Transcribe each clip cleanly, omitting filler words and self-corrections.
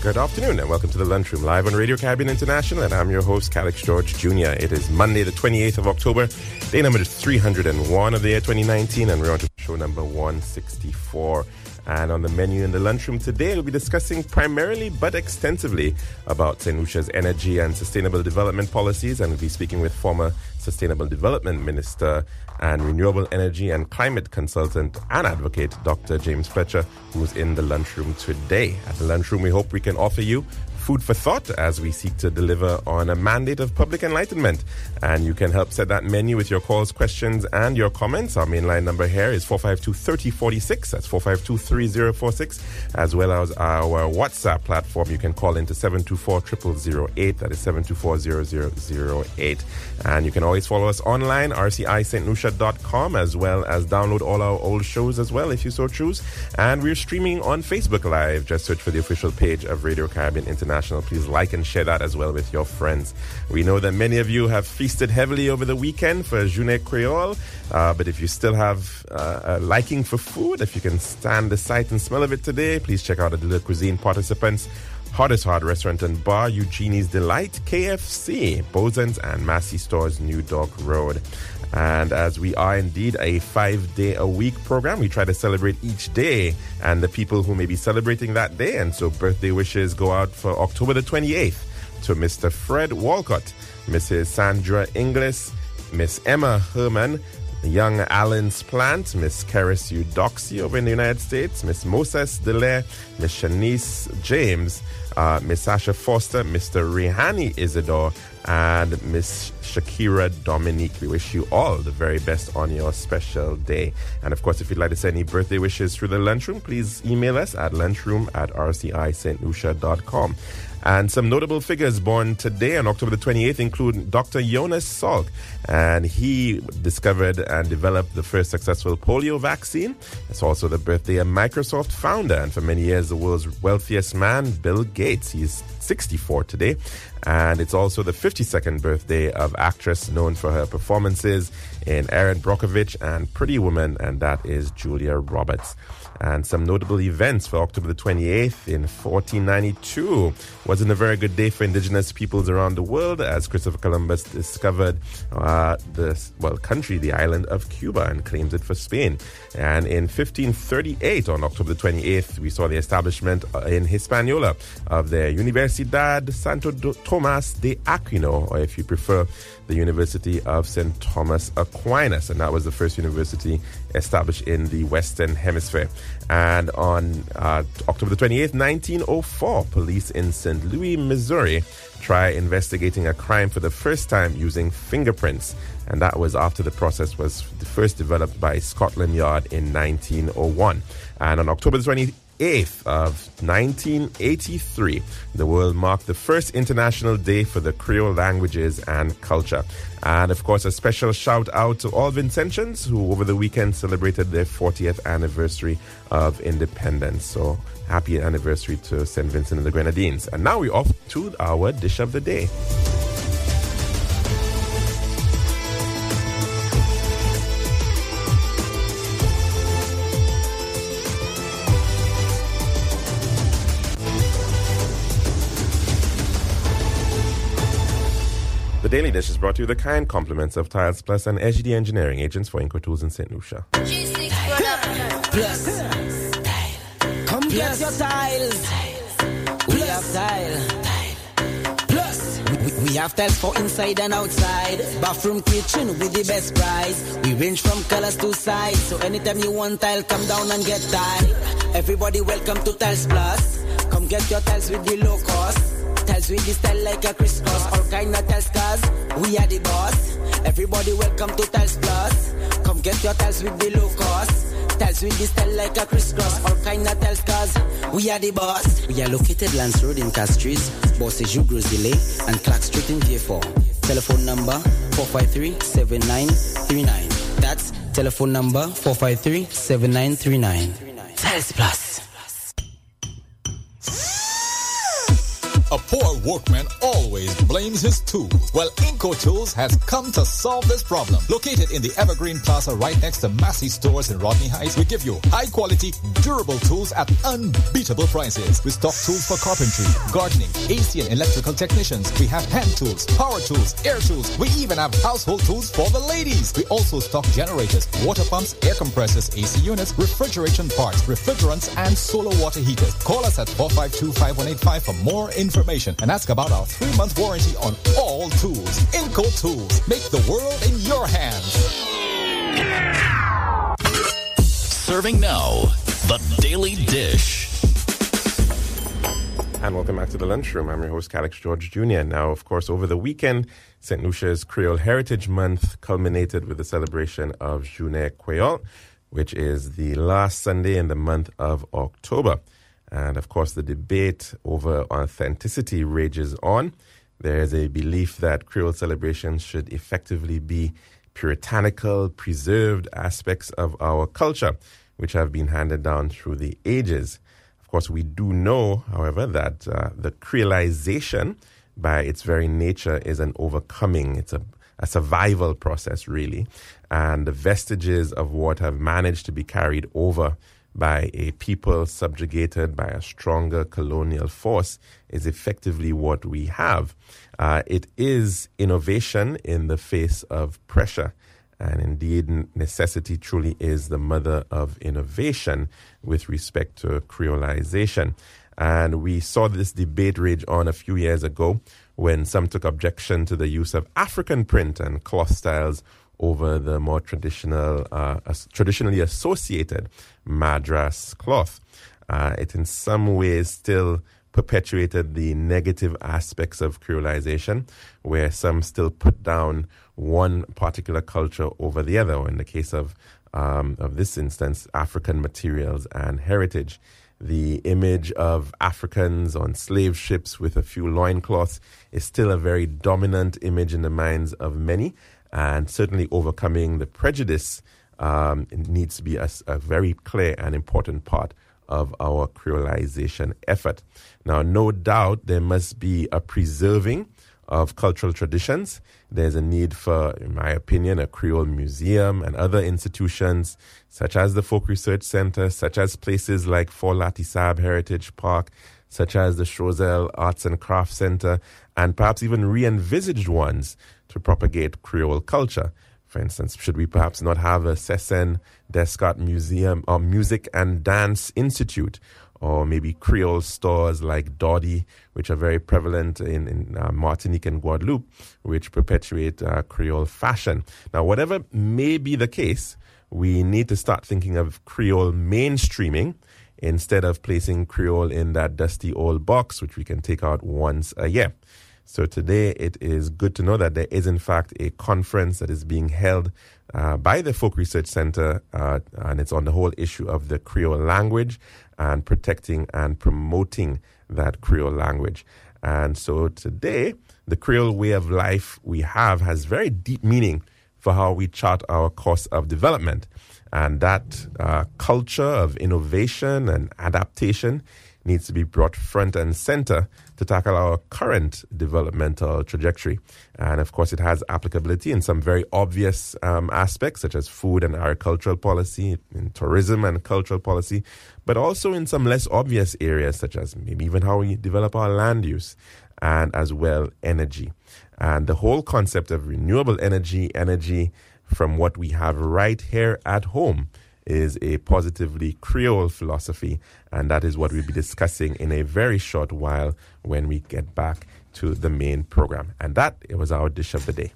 good afternoon, and welcome to the Lunchroom live on Radio Caribbean International, and I'm your host, Calix George Jr. It is Monday, the 28th of October, day number 301 of the year 2019, and we're on to show number 164. And on the menu in the lunchroom today, we'll be discussing primarily but extensively about St. Lucia's energy and sustainable development policies, and we'll be speaking with former Sustainable Development Minister and Renewable Energy and Climate Consultant and Advocate Dr. James Fletcher, who's in the lunchroom today. At the lunchroom, we hope we can offer you food for thought as we seek to deliver on a mandate of public enlightenment. And you can help set that menu with your calls, questions, and your comments. Our mainline number here is 452-3046. That's 452-3046. As well as our WhatsApp platform. You can call into 724-0008. That is 724-0008. And you can always follow us online, rcistlucia.com, as well as download all our old shows as well, if you so choose. And we're streaming on Facebook Live. Just search for the official page of Radio Caribbean International. Please like and share that as well with your friends. We know that many of you have feasted heavily over the weekend for Journée Creole, but if you still have a liking for food, if you can stand the sight and smell of it today, please check out the Little Cuisine participants. Hottest Hard Restaurant and Bar, Eugenie's Delight, KFC, Bozen's, and Massey Stores, New Dock Road. And as we are indeed a 5-day-a-week program, we try to celebrate each day and the people who may be celebrating that day. And so birthday wishes go out for October the 28th to Mr. Fred Walcott, Mrs. Sandra Inglis, Miss Emma Herman, young Alan Splant, Miss Karis Eudoxie over in the United States, Miss Moses Delaire, Miss Shanice James, Miss Sasha Foster, Mr. Rehani Isidore, and Miss Shakira Dominique. We wish you all the very best on your special day. And of course, if you'd like to send any birthday wishes through the lunchroom, please email us at lunchroom@rcistlucia.com. And some notable figures born today on October the 28th include Dr. Jonas Salk, and he discovered and developed the first successful polio vaccine. It's also the birthday of Microsoft founder and for many years the world's wealthiest man, Bill Gates. He's 64 today. And it's also the 52nd birthday of actress known for her performances in Erin Brockovich and Pretty Woman, and that is Julia Roberts. And some notable events for October the 28th in 1492 wasn't a very good day for indigenous peoples around the world as Christopher Columbus discovered the island of Cuba and claims it for Spain. And in 1538, on October the 28th, we saw the establishment in Hispaniola of the Universidad Santo Tomas de Aquino, or if you prefer, the University of St. Thomas Aquinas, and that was the first university established in the Western Hemisphere. And on October the 28th, 1904, police in St. Louis, Missouri, try investigating a crime for the first time using fingerprints, and that was after the process was first developed by Scotland Yard in 1901. And on October the 28th of 1983, the world marked the first International Day for the Creole Languages and Culture. And of course, a special shout out to all Vincentians who over the weekend celebrated their 40th anniversary of independence. So happy anniversary to St. Vincent and the Grenadines. And now we're off to our dish of the day. The Daily Dish is brought to you with the kind compliments of Tiles Plus and SGD Engineering, agents for Inco Tools in St. Lucia. G6 Plus. Complete your tiles. We have tile. Plus. We have tiles for inside and outside. Bathroom, kitchen with the best price. We range from colors to size. So anytime you want tile, come down and get tile. Everybody welcome to Tiles Plus. Come get your tiles with the low cost. Tiles with the style like a crisscross. All kind of tiles, cause we are the boss. Everybody welcome to Tiles Plus. Come get your tiles with the low cost. Tiles with the style like a crisscross. All kind of tiles, cause we are the boss. We are located Lance Road in Castries, Bosses Gros Delay, and Clark Street in Vieux-Fort. Telephone number 453-7939. That's telephone number 453-7939. Tiles Plus. A poor workman always blames his tools. Well, Inco Tools has come to solve this problem. Located in the Evergreen Plaza right next to Massey Stores in Rodney Heights, we give you high-quality, durable tools at unbeatable prices. We stock tools for carpentry, gardening, AC and electrical technicians. We have hand tools, power tools, air tools. We even have household tools for the ladies. We also stock generators, water pumps, air compressors, AC units, refrigeration parts, refrigerants, and solar water heaters. Call us at 452-5185 for more information and ask about our 3-month warranty on all tools. Inco Tools. Make the world in your hands. Serving now, the Daily Dish. And welcome back to the Lunchroom. I'm your host, Calix George Jr. Now, of course, over the weekend, St. Lucia's Creole Heritage Month culminated with the celebration of Journée Creole, which is the last Sunday in the month of October. And, of course, the debate over authenticity rages on. There is a belief that Creole celebrations should effectively be puritanical, preserved aspects of our culture, which have been handed down through the ages. Of course, we do know, however, that the creolization, by its very nature, is an overcoming. It's a survival process, really. And the vestiges of what have managed to be carried over by a people subjugated by a stronger colonial force is effectively what we have. It is innovation in the face of pressure. And indeed, necessity truly is the mother of innovation with respect to creolization. And we saw this debate rage on a few years ago when some took objection to the use of African print and cloth styles over the more traditionally associated Madras cloth. It in some ways still perpetuated the negative aspects of creolization, where some still put down one particular culture over the other, or in the case of this instance, African materials and heritage. The image of Africans on slave ships with a few loincloths is still a very dominant image in the minds of many, and certainly overcoming the prejudice needs to be a very clear and important part of our creolization effort. Now, no doubt there must be a preserving of cultural traditions. There's a need for, in my opinion, a Creole museum and other institutions such as the Folk Research Center, such as places like Fort Latissab Heritage Park, such as the Choiseul Arts and Crafts Center, and perhaps even re-envisaged ones to propagate Creole culture. For instance, should we perhaps not have a Cesen Descartes Museum or Music and Dance Institute, or maybe Creole stores like Dodi, which are very prevalent in Martinique and Guadeloupe, which perpetuate Creole fashion. Now, whatever may be the case, we need to start thinking of Creole mainstreaming instead of placing Creole in that dusty old box, which we can take out once a year. So today it is good to know that there is in fact a conference that is being held by the Folk Research Center, and it's on the whole issue of the Creole language and protecting and promoting that Creole language. And so today, the Creole way of life we have has very deep meaning for how we chart our course of development. And that culture of innovation and adaptation needs to be brought front and center to tackle our current developmental trajectory. And of course, it has applicability in some very obvious aspects, such as food and agricultural policy, in tourism and cultural policy, but also in some less obvious areas, such as maybe even how we develop our land use, and as well energy. And the whole concept of renewable energy from what we have right here at home, is a positively Creole philosophy, and that is what we'll be discussing in a very short while when we get back to the main program. And that, it was our dish of the day.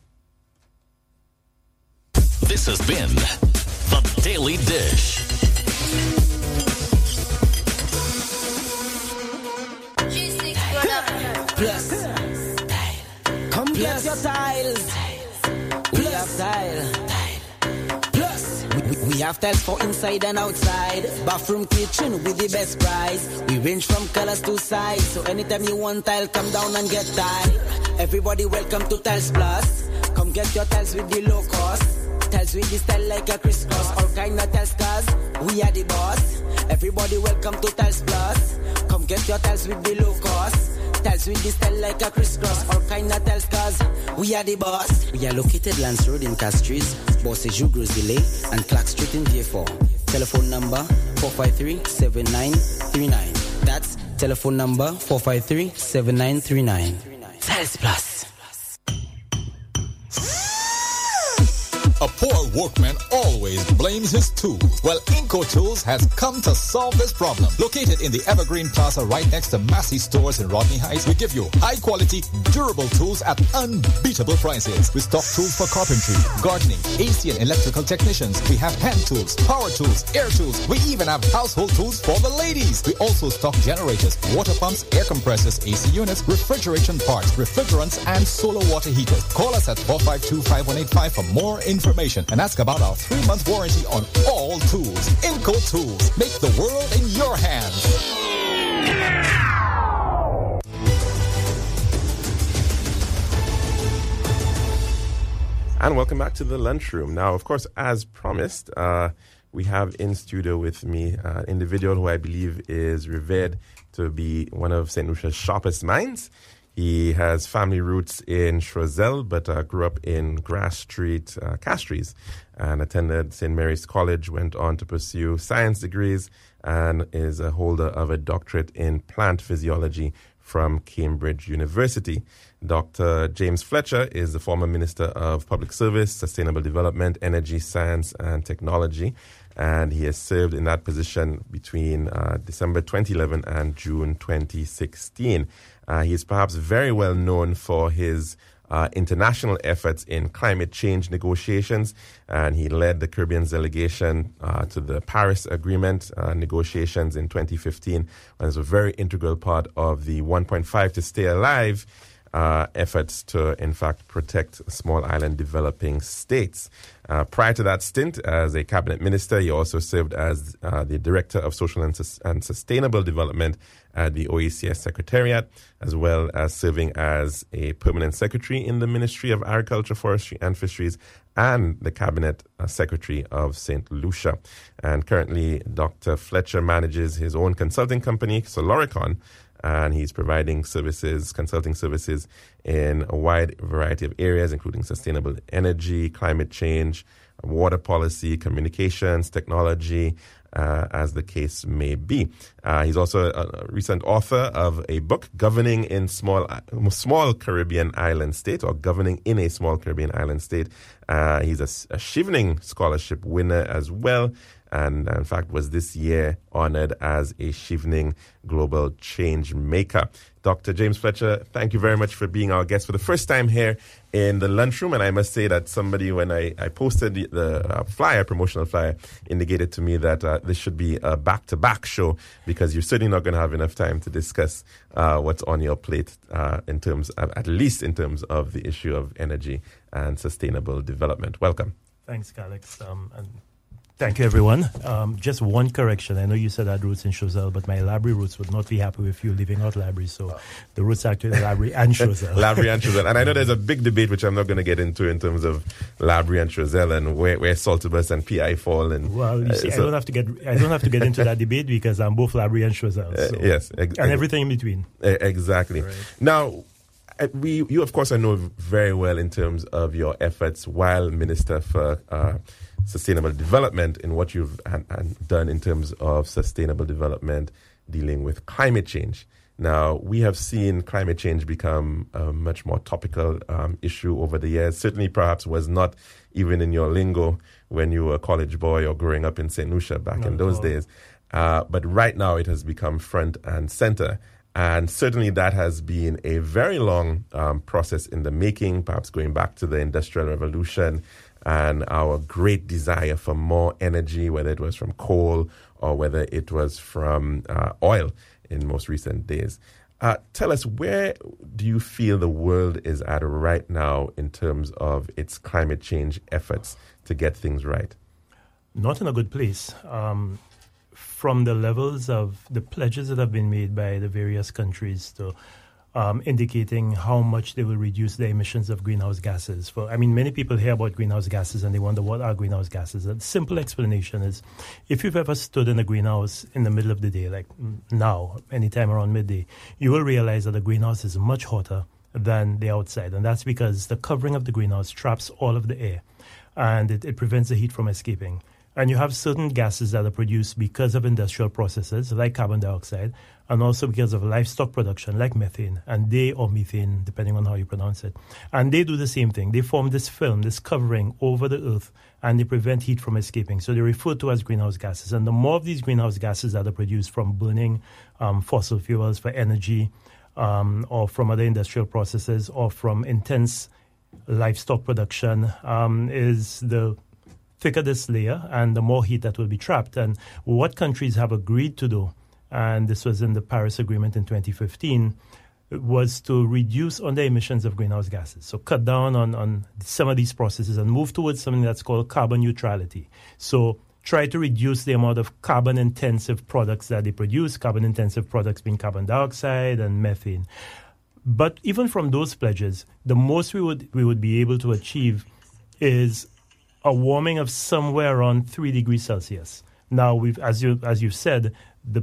This has been The Daily Dish. Plus, come plus your tiles. We have tile. We have tiles for inside and outside. Bathroom, kitchen with the best price. We range from colors to size. So anytime you want tile, come down and get tile. Everybody welcome to Tiles Plus. Come get your tiles with the low cost. Tiles with the style like a crisscross. All kind of tiles cause we are the boss. Everybody welcome to Tiles Plus. Come get your tiles with the low cost. Styles with this style like a crisscross. All kind of styles cause we are the boss. We are located Lance Road in Castries, Bosses Gros Delay, and Clark Street in Vieux-Fort. Telephone number 453-7939. That's telephone number 453-7939. Styles Plus. A poor workman always blames his tools. Well, Inco Tools has come to solve this problem. Located in the Evergreen Plaza right next to Massey Stores in Rodney Heights, we give you high-quality, durable tools at unbeatable prices. We stock tools for carpentry, gardening, AC and electrical technicians. We have hand tools, power tools, air tools. We even have household tools for the ladies. We also stock generators, water pumps, air compressors, AC units, refrigeration parts, refrigerants, and solar water heaters. Call us at 452-5185 for more information and ask about our 3-month warranty on all tools. Inco Tools. Make the world in your hands. And welcome back to the lunchroom. Now, of course, as promised, we have in studio with me an individual who I believe is revered to be one of St. Lucia's sharpest minds. He has family roots in Choiseul, but grew up in Grass Street, Castries, and attended St. Mary's College, went on to pursue science degrees, and is a holder of a doctorate in plant physiology from Cambridge University. Dr. James Fletcher is the former Minister of Public Service, Sustainable Development, Energy, Science, and Technology, and he has served in that position between December 2011 and June 2016. He is perhaps very well known for his international efforts in climate change negotiations, and he led the Caribbean delegation to the Paris Agreement negotiations in 2015, and was a very integral part of the 1.5 to Stay Alive efforts to, in fact, protect small island developing states. Prior to that stint as a cabinet minister, he also served as the Director of Social and Sustainable Development at the OECS Secretariat, as well as serving as a permanent secretary in the Ministry of Agriculture, Forestry and Fisheries, and the Cabinet Secretary of St. Lucia. And currently, Dr. Fletcher manages his own consulting company, Soloricon, and he's providing consulting services in a wide variety of areas, including sustainable energy, climate change, water policy, communications, technology, as the case may be. He's also a recent author of a book, Governing in Small Caribbean Island State, or Governing in a Small Caribbean Island State. He's a Chevening Scholarship winner as well, and in fact was this year honored as a Chevening Global Change Maker. Dr. James Fletcher, thank you very much for being our guest for the first time here in the lunchroom. And I must say that somebody, when I posted the promotional flyer, indicated to me that this should be a back-to-back show, because you're certainly not going to have enough time to discuss what's on your plate at least in terms of the issue of energy and sustainable development. Welcome. Thanks, Alex. And thank you, everyone. Just one correction. I know you said I had roots in Choiseul, but my Labrie roots would not be happy with you leaving out Labrie. So the roots are actually Labrie and Choiseul. Labrie and Choiseul. And I know there's a big debate, which I'm not going to get into, in terms of Labrie and Choiseul and where Saltibus and PI fall. And well, you see, I don't have to get into that debate, because I'm both Labrie and Choiseul. So, yes, and everything in between. Exactly. Right. Now, you of course I know very well in terms of your efforts while Minister for Sustainable Development, in what you've done in terms of sustainable development dealing with climate change. Now, we have seen climate change become a much more topical issue over the years. Certainly, perhaps was not even in your lingo when you were a college boy or growing up in St. Lucia back in those days. But right now, it has become front and center. And certainly that has been a very long process in the making, perhaps going back to the Industrial Revolution and our great desire for more energy, whether it was from coal or whether it was from oil in most recent days. Tell us, where do you feel the world is at right now in terms of its climate change efforts to get things right? Not in a good place. From the levels of the pledges that have been made by the various countries to indicating how much they will reduce their emissions of greenhouse gases. Many people hear about greenhouse gases and they wonder what are greenhouse gases. The simple explanation is, if you've ever stood in a greenhouse in the middle of the day, like now, anytime around midday, you will realize that the greenhouse is much hotter than the outside. And that's because the covering of the greenhouse traps all of the air and it prevents the heat from escaping. And you have certain gases that are produced because of industrial processes, like carbon dioxide, and also because of livestock production, like methane, or methane, depending on how you pronounce it. And they do the same thing. They form this film, this covering over the earth, and they prevent heat from escaping. So they're referred to as greenhouse gases. And the more of these greenhouse gases that are produced from burning fossil fuels for energy, or from other industrial processes, or from intense livestock production, is the thicker this layer and the more heat that will be trapped. And what countries have agreed to do, and this was in the Paris Agreement in 2015, was to reduce on the emissions of greenhouse gases. So cut down on some of these processes and move towards something that's called carbon neutrality. So try to reduce the amount of carbon-intensive products that they produce, carbon-intensive products being carbon dioxide and methane. But even from those pledges, the most we would be able to achieve is a warming of somewhere around 3 degrees Celsius. Now, as you've said,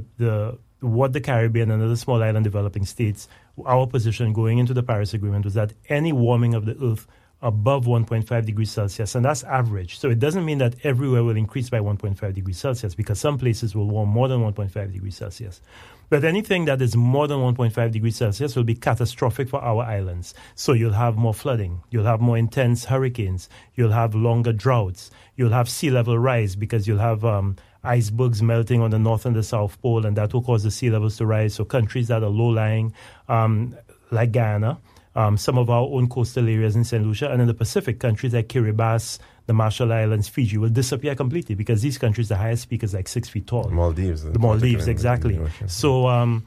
what the Caribbean and other small island developing states, our position going into the Paris Agreement was that any warming of the earth above 1.5 degrees Celsius, and that's average. So it doesn't mean that everywhere will increase by 1.5 degrees Celsius, because some places will warm more than 1.5 degrees Celsius. But anything that is more than 1.5 degrees Celsius will be catastrophic for our islands. So you'll have more flooding, you'll have more intense hurricanes, you'll have longer droughts, you'll have sea level rise because you'll have icebergs melting on the North and the South Pole, and that will cause the sea levels to rise. So countries that are low-lying, like Guyana, some of our own coastal areas in St. Lucia, and in the Pacific, countries like Kiribati, the Marshall Islands, Fiji, will disappear completely because these countries, the highest peak is like 6 feet tall. The Maldives, exactly. So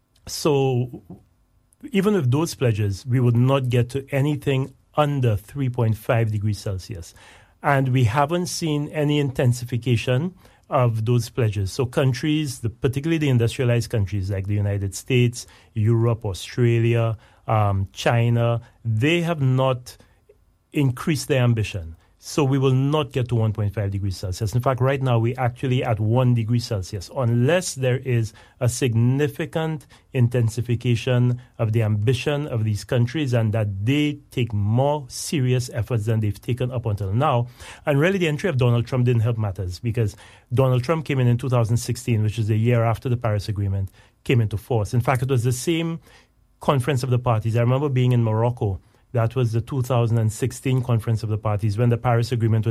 even with those pledges, we would not get to anything under 3.5 degrees Celsius. And we haven't seen any intensification of those pledges. So countries, particularly the industrialized countries like the United States, Europe, Australia, China, they have not increased their ambition. So we will not get to 1.5 degrees Celsius. In fact, right now we're actually at 1 degree Celsius, unless there is a significant intensification of the ambition of these countries and that they take more serious efforts than they've taken up until now. And really the entry of Donald Trump didn't help matters, because Donald Trump came in 2016, which is the year after the Paris Agreement came into force. In fact, it was the same Conference of the Parties. I remember being in Morocco. That was the 2016 Conference of the Parties, when the Paris Agreement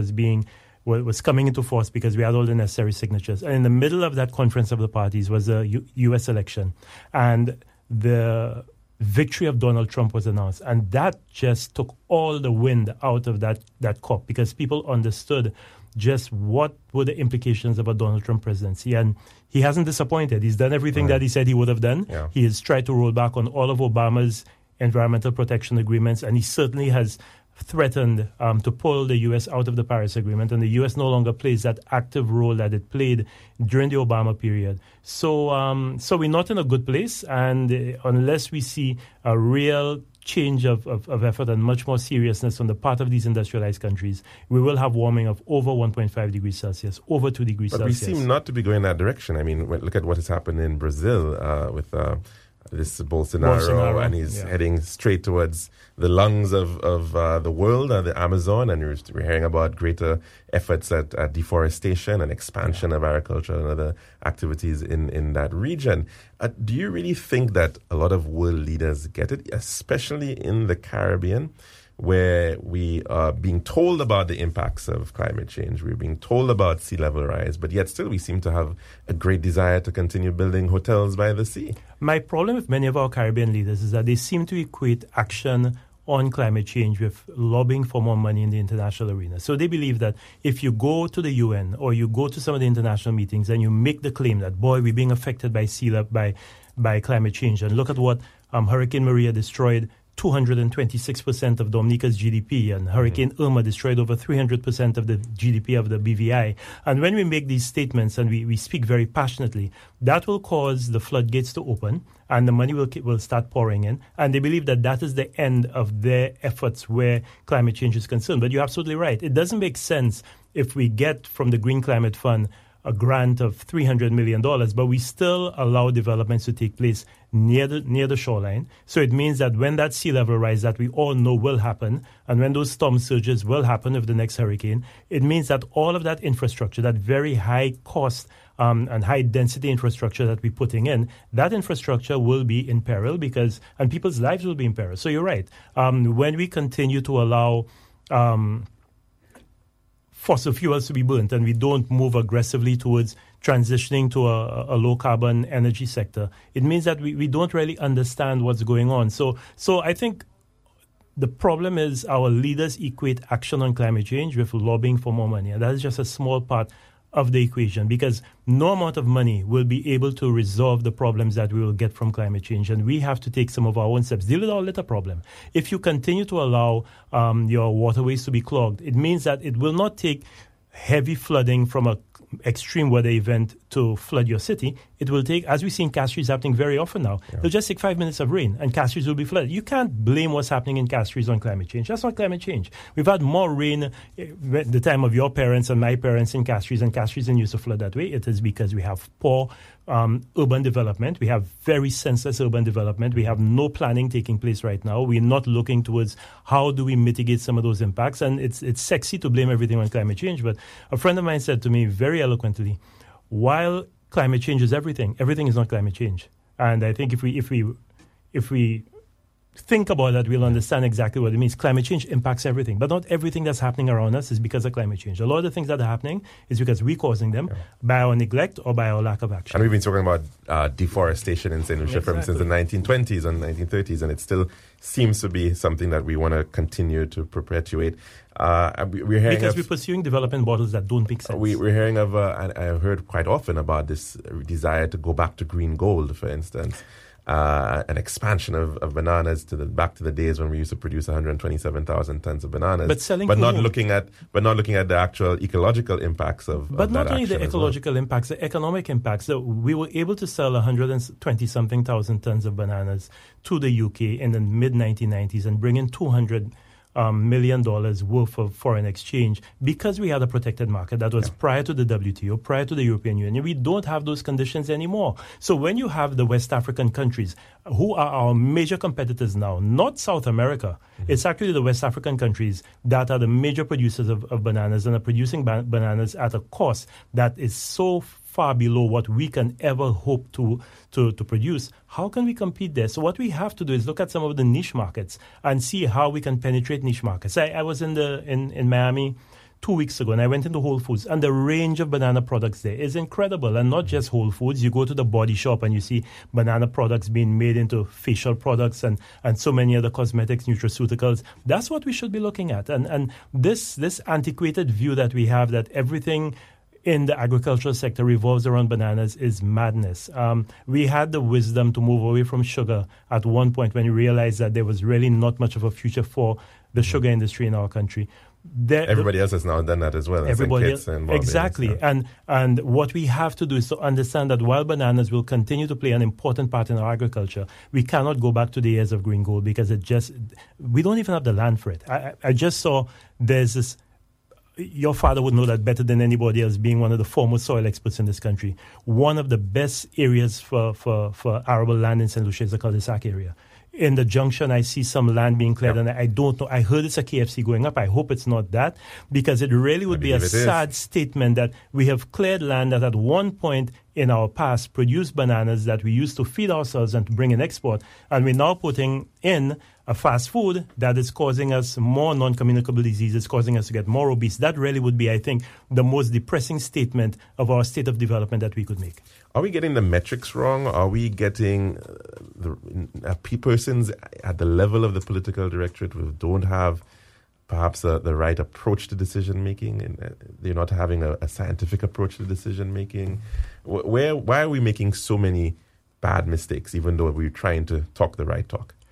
was coming into force, because we had all the necessary signatures. And in the middle of that Conference of the Parties was a U.S. election. And the victory of Donald Trump was announced. And that just took all the wind out of that COP, because people understood just what were the implications of a Donald Trump presidency. And he hasn't disappointed. He's done everything that he said he would have done. Yeah. He has tried to roll back on all of Obama's environmental protection agreements, and he certainly has threatened to pull the U.S. out of the Paris Agreement, and the U.S. no longer plays that active role that it played during the Obama period. So we're not in a good place, and unless we see a real change of effort and much more seriousness on the part of these industrialized countries, we will have warming of over 1.5 degrees Celsius, over 2 degrees Celsius. But we seem not to be going that direction. I mean, look at what has happened in Brazil with this Bolsonaro, and he's heading straight towards the lungs of the world, the Amazon, and we're hearing about greater efforts at deforestation and expansion of agriculture and other activities in that region. Do you really think that a lot of world leaders get it, especially in the Caribbean, where we are being told about the impacts of climate change, we're being told about sea level rise, but yet still we seem to have a great desire to continue building hotels by the sea? My problem with many of our Caribbean leaders is that they seem to equate action on climate change with lobbying for more money in the international arena. So they believe that if you go to the UN or you go to some of the international meetings and you make the claim that, boy, we're being affected by sea level, by climate change, and look at what Hurricane Maria destroyed 226% of Dominica's GDP, and Hurricane Irma destroyed over 300% of the GDP of the BVI. And when we make these statements and we speak very passionately, that will cause the floodgates to open and the money will start pouring in. And they believe that that is the end of their efforts where climate change is concerned. But you're absolutely right. It doesn't make sense if we get from the Green Climate Fund a grant of $300 million, but we still allow developments to take place near the shoreline. So it means that when that sea level rise that we all know will happen, and when those storm surges will happen with the next hurricane, it means that all of that infrastructure, that very high cost and high density infrastructure that we're putting in, that infrastructure will be in peril and people's lives will be in peril. So you're right. When we continue to allow fossil fuels to be burnt and we don't move aggressively towards transitioning to a low-carbon energy sector, it means that we don't really understand what's going on. So I think the problem is our leaders equate action on climate change with lobbying for more money. And that is just a small part of the equation, because no amount of money will be able to resolve the problems that we will get from climate change. And we have to take some of our own steps. Deal with our litter problem. If you continue to allow your waterways to be clogged, it means that it will not take heavy flooding from an extreme weather event to flood your city. It will take, as we see in Castries happening very often now, it'll just take 5 minutes of rain and Castries will be flooded. You can't blame what's happening in Castries on climate change. That's not climate change. We've had more rain the time of your parents and my parents in Castries, and Castries didn't used to flood that way. It is because we have poor urban development. We have very senseless urban development. We have no planning taking place right now. We're not looking towards how do we mitigate some of those impacts. And it's sexy to blame everything on climate change. But a friend of mine said to me very eloquently, while climate change is everything is not climate change. And I think if we think about that, we'll understand exactly what it means. Climate change impacts everything, but not everything that's happening around us is because of climate change. A lot of the things that are happening is because we're causing them by our neglect or by our lack of action. And we've been talking about deforestation in St. Lucia since the 1920s and 1930s, and it still seems to be something that we want to continue to perpetuate. We're hearing because we're pursuing development models that don't make sense. We're hearing of, and I've heard quite often about this desire to go back to green gold, for instance. An expansion of bananas back to the days when we used to produce 127,000 tons of bananas, but not looking at the actual ecological impacts of. But not only the ecological impacts, the economic impacts. So we were able to sell 120-something thousand tons of bananas to the UK in the mid 1990s and bring in $200 million worth of foreign exchange because we had a protected market that was prior to the WTO, prior to the European Union. We don't have those conditions anymore. So when you have the West African countries who are our major competitors now, not South America, it's actually the West African countries that are the major producers of bananas and are producing bananas at a cost that is so far below what we can ever hope to produce. How can we compete there? So what we have to do is look at some of the niche markets and see how we can penetrate niche markets. I was in Miami 2 weeks ago, and I went into Whole Foods, and the range of banana products there is incredible. And not just Whole Foods. You go to the Body Shop and you see banana products being made into facial products and so many other cosmetics, nutraceuticals. That's what we should be looking at. And this antiquated view that we have that everything in the agricultural sector revolves around bananas is madness. We had the wisdom to move away from sugar at one point when we realized that there was really not much of a future for the sugar industry in our country. Everybody else has now done that as well. Everybody else, exactly. And what we have to do is to understand that while bananas will continue to play an important part in our agriculture, we cannot go back to the years of green gold because we don't even have the land for it. I just saw there's this. Your father would know that better than anybody else, being one of the foremost soil experts in this country. One of the best areas for arable land in St. Lucia is the cul-de-sac area. In the junction, I see some land being cleared, and I don't know. I heard it's a KFC going up. I hope it's not that, because it really would be a sad statement that we have cleared land that at one point in our past produced bananas that we used to feed ourselves and to bring in export, and we're now putting in a fast food that is causing us more non-communicable diseases, causing us to get more obese. That really would be, I think, the most depressing statement of our state of development that we could make. Are we getting the metrics wrong? Are we getting the persons at the level of the political directorate who don't have perhaps the right approach to decision making, and they're not having a scientific approach to decision making? Why are we making so many bad mistakes, even though we're trying to talk the right talk?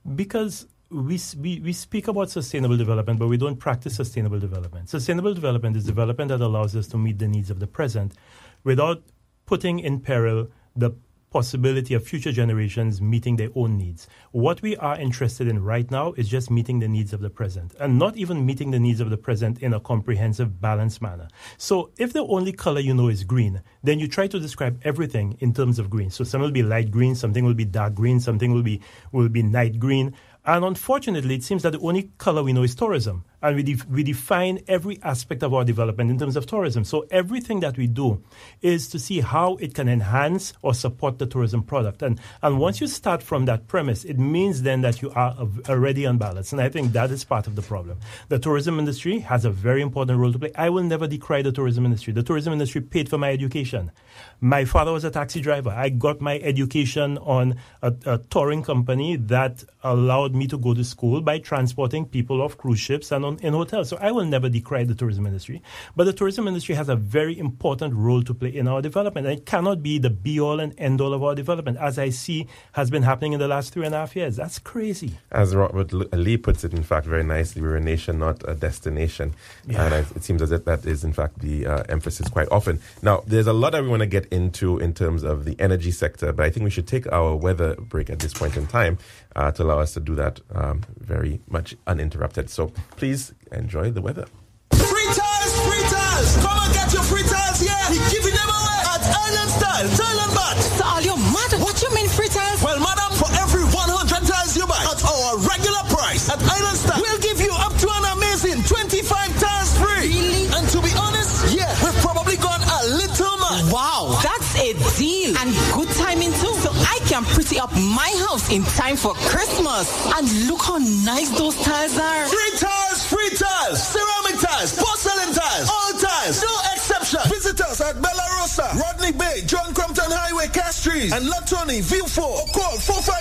Because we speak about sustainable development, but we don't practice sustainable development. Sustainable development is development that allows us to meet the needs of the present without putting in peril the possibility of future generations meeting their own needs. What we are interested in right now is just meeting the needs of the present, and not even meeting the needs of the present in a comprehensive, balanced manner. So if the only color you know is green, then you try to describe everything in terms of green. So some will be light green, something will be dark green, something will be night green. And unfortunately, it seems that the only color we know is tourism. And we define every aspect of our development in terms of tourism. So everything that we do is to see how it can enhance or support the tourism product. And once you start from that premise, it means then that you are already unbalanced. And I think that is part of the problem. The tourism industry has a very important role to play. I will never decry the tourism industry. The tourism industry paid for my education. My father was a taxi driver. I got my education on a touring company that allowed me to go to school by transporting people off cruise ships and in hotels. So I will never decry the tourism industry. But the tourism industry has a very important role to play in our development. And it cannot be the be-all and end-all of our development, as I see has been happening in the last 3.5 years. That's crazy. As Robert Lee puts it, in fact, very nicely, we're a nation, not a destination. Yeah. And it seems as if that is, in fact, the emphasis quite often. Now, there's a lot that we want to get into in terms of the energy sector, but I think we should take our weather break at this point in time to allow us to do that very much uninterrupted. So please enjoy the weather. Free tires! Come and get your free tires here! We're giving them away at Island Style, Tile and Bat. So all your mad, what you mean free tires? Well, madam, for every 100 tires you buy at our regular price at Island Style, we'll give you up to an amazing 25 tires free. Really? And to be honest, yeah, we've probably gone a little mad. Wow, that's a deal and good timing too. So I can pretty up my house in time for Christmas. And look how nice those tires are. Free tires, ceramic tires, porcelain tires, all tires, no exception. Visit us at Bella Rosa, Rodney Bay, John Crumpton Highway, Castries, and Latoni, View 4, or call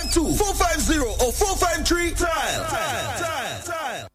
452-450 or 453 Tile.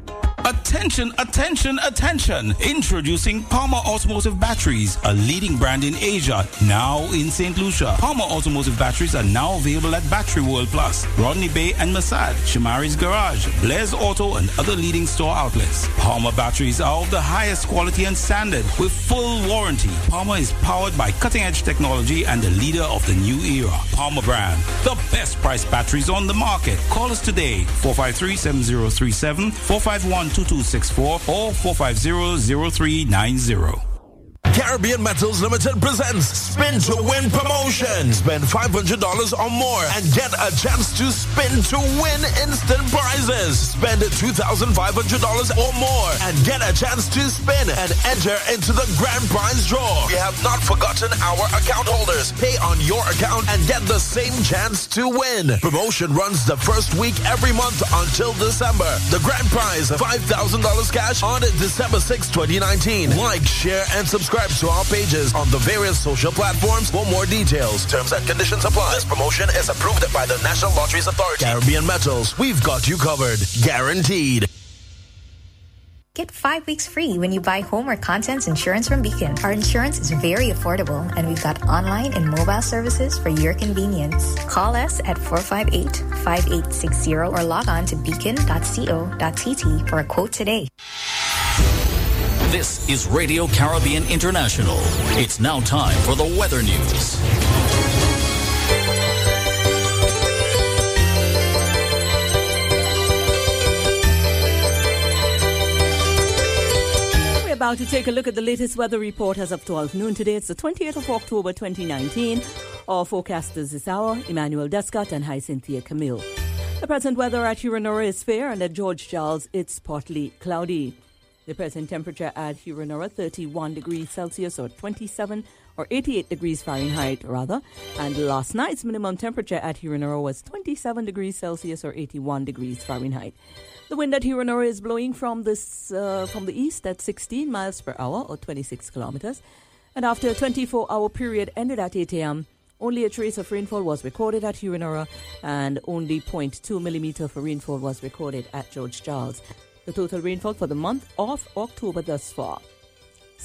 Attention. Introducing Palmer Automotive Batteries, a leading brand in Asia, now in St. Lucia. Palmer Automotive Batteries are now available at Battery World Plus, Rodney Bay and Masad, Shamari's Garage, Blair's Auto, and other leading store outlets. Palmer batteries are of the highest quality and standard with full warranty. Palmer is powered by cutting-edge technology and the leader of the new era. Palmer brand, the best price batteries on the market. Call us today, 453-7037, 451-2264, or 450-0390. Caribbean Metals Limited presents Spin to Win promotion. Spend $500 or more and get a chance to spin to win instant prizes. Spend $2,500 or more and get a chance to spin and enter into the grand prize draw. We have not forgotten our account holders. Pay on your account and get the same chance to win. Promotion runs the first week every month until December. The grand prize, $5,000 cash on December 6, 2019. Like, share, and subscribe to our pages on the various social platforms for more details. Terms and conditions apply. This promotion is approved by the National Lotteries Authority. Caribbean Metals, we've got you covered. Guaranteed. Get 5 weeks free when you buy home or contents insurance from Beacon. Our insurance is very affordable, and we've got online and mobile services for your convenience. Call us at 458-5860 or log on to beacon.co.tt for a quote today. This is Radio Caribbean International. It's now time for the weather news. We're about to take a look at the latest weather report as of 12 noon today. It's the 28th of October 2019. Our forecasters this hour, Emmanuel Descott and Cynthia Camille. The present weather at Huronora is fair, and at George Charles it's partly cloudy. The present temperature at Huronora, 31 degrees Celsius or 27 or 88 degrees Fahrenheit rather. And last night's minimum temperature at Huronora was 27 degrees Celsius or 81 degrees Fahrenheit. The wind at Huronora is blowing from the east at 16 miles per hour or 26 kilometers. And after a 24-hour period ended at 8 a.m., only a trace of rainfall was recorded at Huronora, and only 0.2 millimeter for rainfall was recorded at George Charles. The total rainfall for the month of October thus far: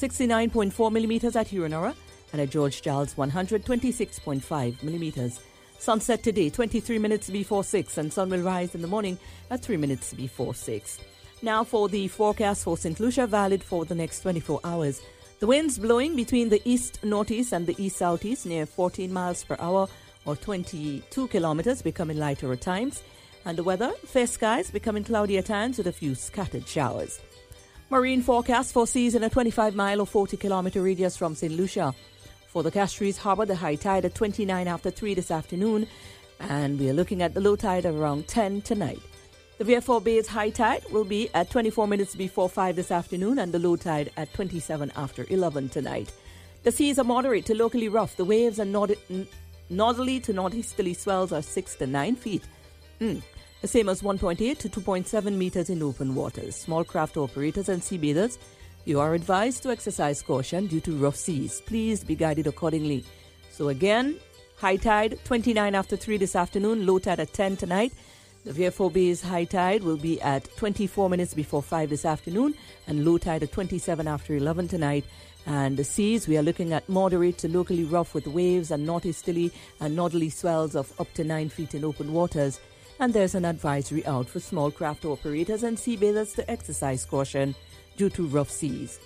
69.4 millimeters at Huronora, and at George Charles 126.5 millimeters. Sunset today, 23 minutes before 6, and sun will rise in the morning at 3 minutes before 6. Now for the forecast for St. Lucia, valid for the next 24 hours. The winds blowing between the east-northeast and the east-southeast near 14 miles per hour or 22 kilometers, becoming lighter at times. And the weather, fair skies, becoming cloudy at times with a few scattered showers. Marine forecast foresees in a 25-mile or 40-kilometer radius from St. Lucia. For the Castries Harbour, the high tide at 29 after 3 this afternoon, and we are looking at the low tide of around 10 tonight. The Vieux-Fort Bay's high tide will be at 24 minutes before 5 this afternoon, and the low tide at 27 after 11 tonight. The seas are moderate to locally rough. The waves are northerly to northeasterly swells are 6 to 9 feet. The same as 1.8 to 2.7 meters in open waters. Small craft operators and sea bathers, you are advised to exercise caution due to rough seas. Please be guided accordingly. So again, high tide 29 after 3 this afternoon, low tide at 10 tonight. The Vieux-Fort Bay's high tide will be at 24 minutes before 5 this afternoon, and low tide at 27 after 11 tonight. And the seas, we are looking at moderate to locally rough with waves and northeasterly and northerly swells of up to 9 feet in open waters. And there's an advisory out for small craft operators and sea bathers to exercise caution due to rough seas.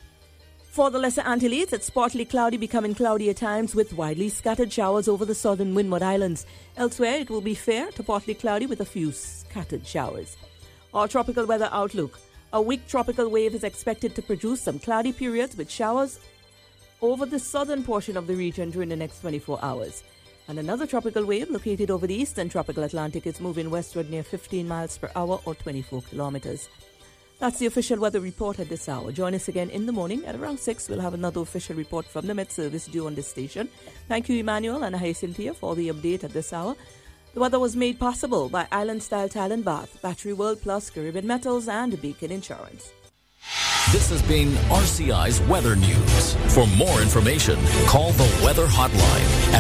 For the Lesser Antilles, it's partly cloudy, becoming cloudy at times with widely scattered showers over the southern Windward Islands. Elsewhere, it will be fair to partly cloudy with a few scattered showers. Our tropical weather outlook. A weak tropical wave is expected to produce some cloudy periods with showers over the southern portion of the region during the next 24 hours. And another tropical wave located over the eastern tropical Atlantic is moving westward near 15 miles per hour or 24 kilometers. That's the official weather report at this hour. Join us again in the morning at around 6. We'll have another official report from the Met Service due on this station. Thank you, Emmanuel and Hyacinthia, for the update at this hour. The weather was made possible by Island Style Tile and Bath, Battery World Plus, Caribbean Metals, and Beacon Insurance. This has been RCI's Weather News. For more information, call the Weather Hotline at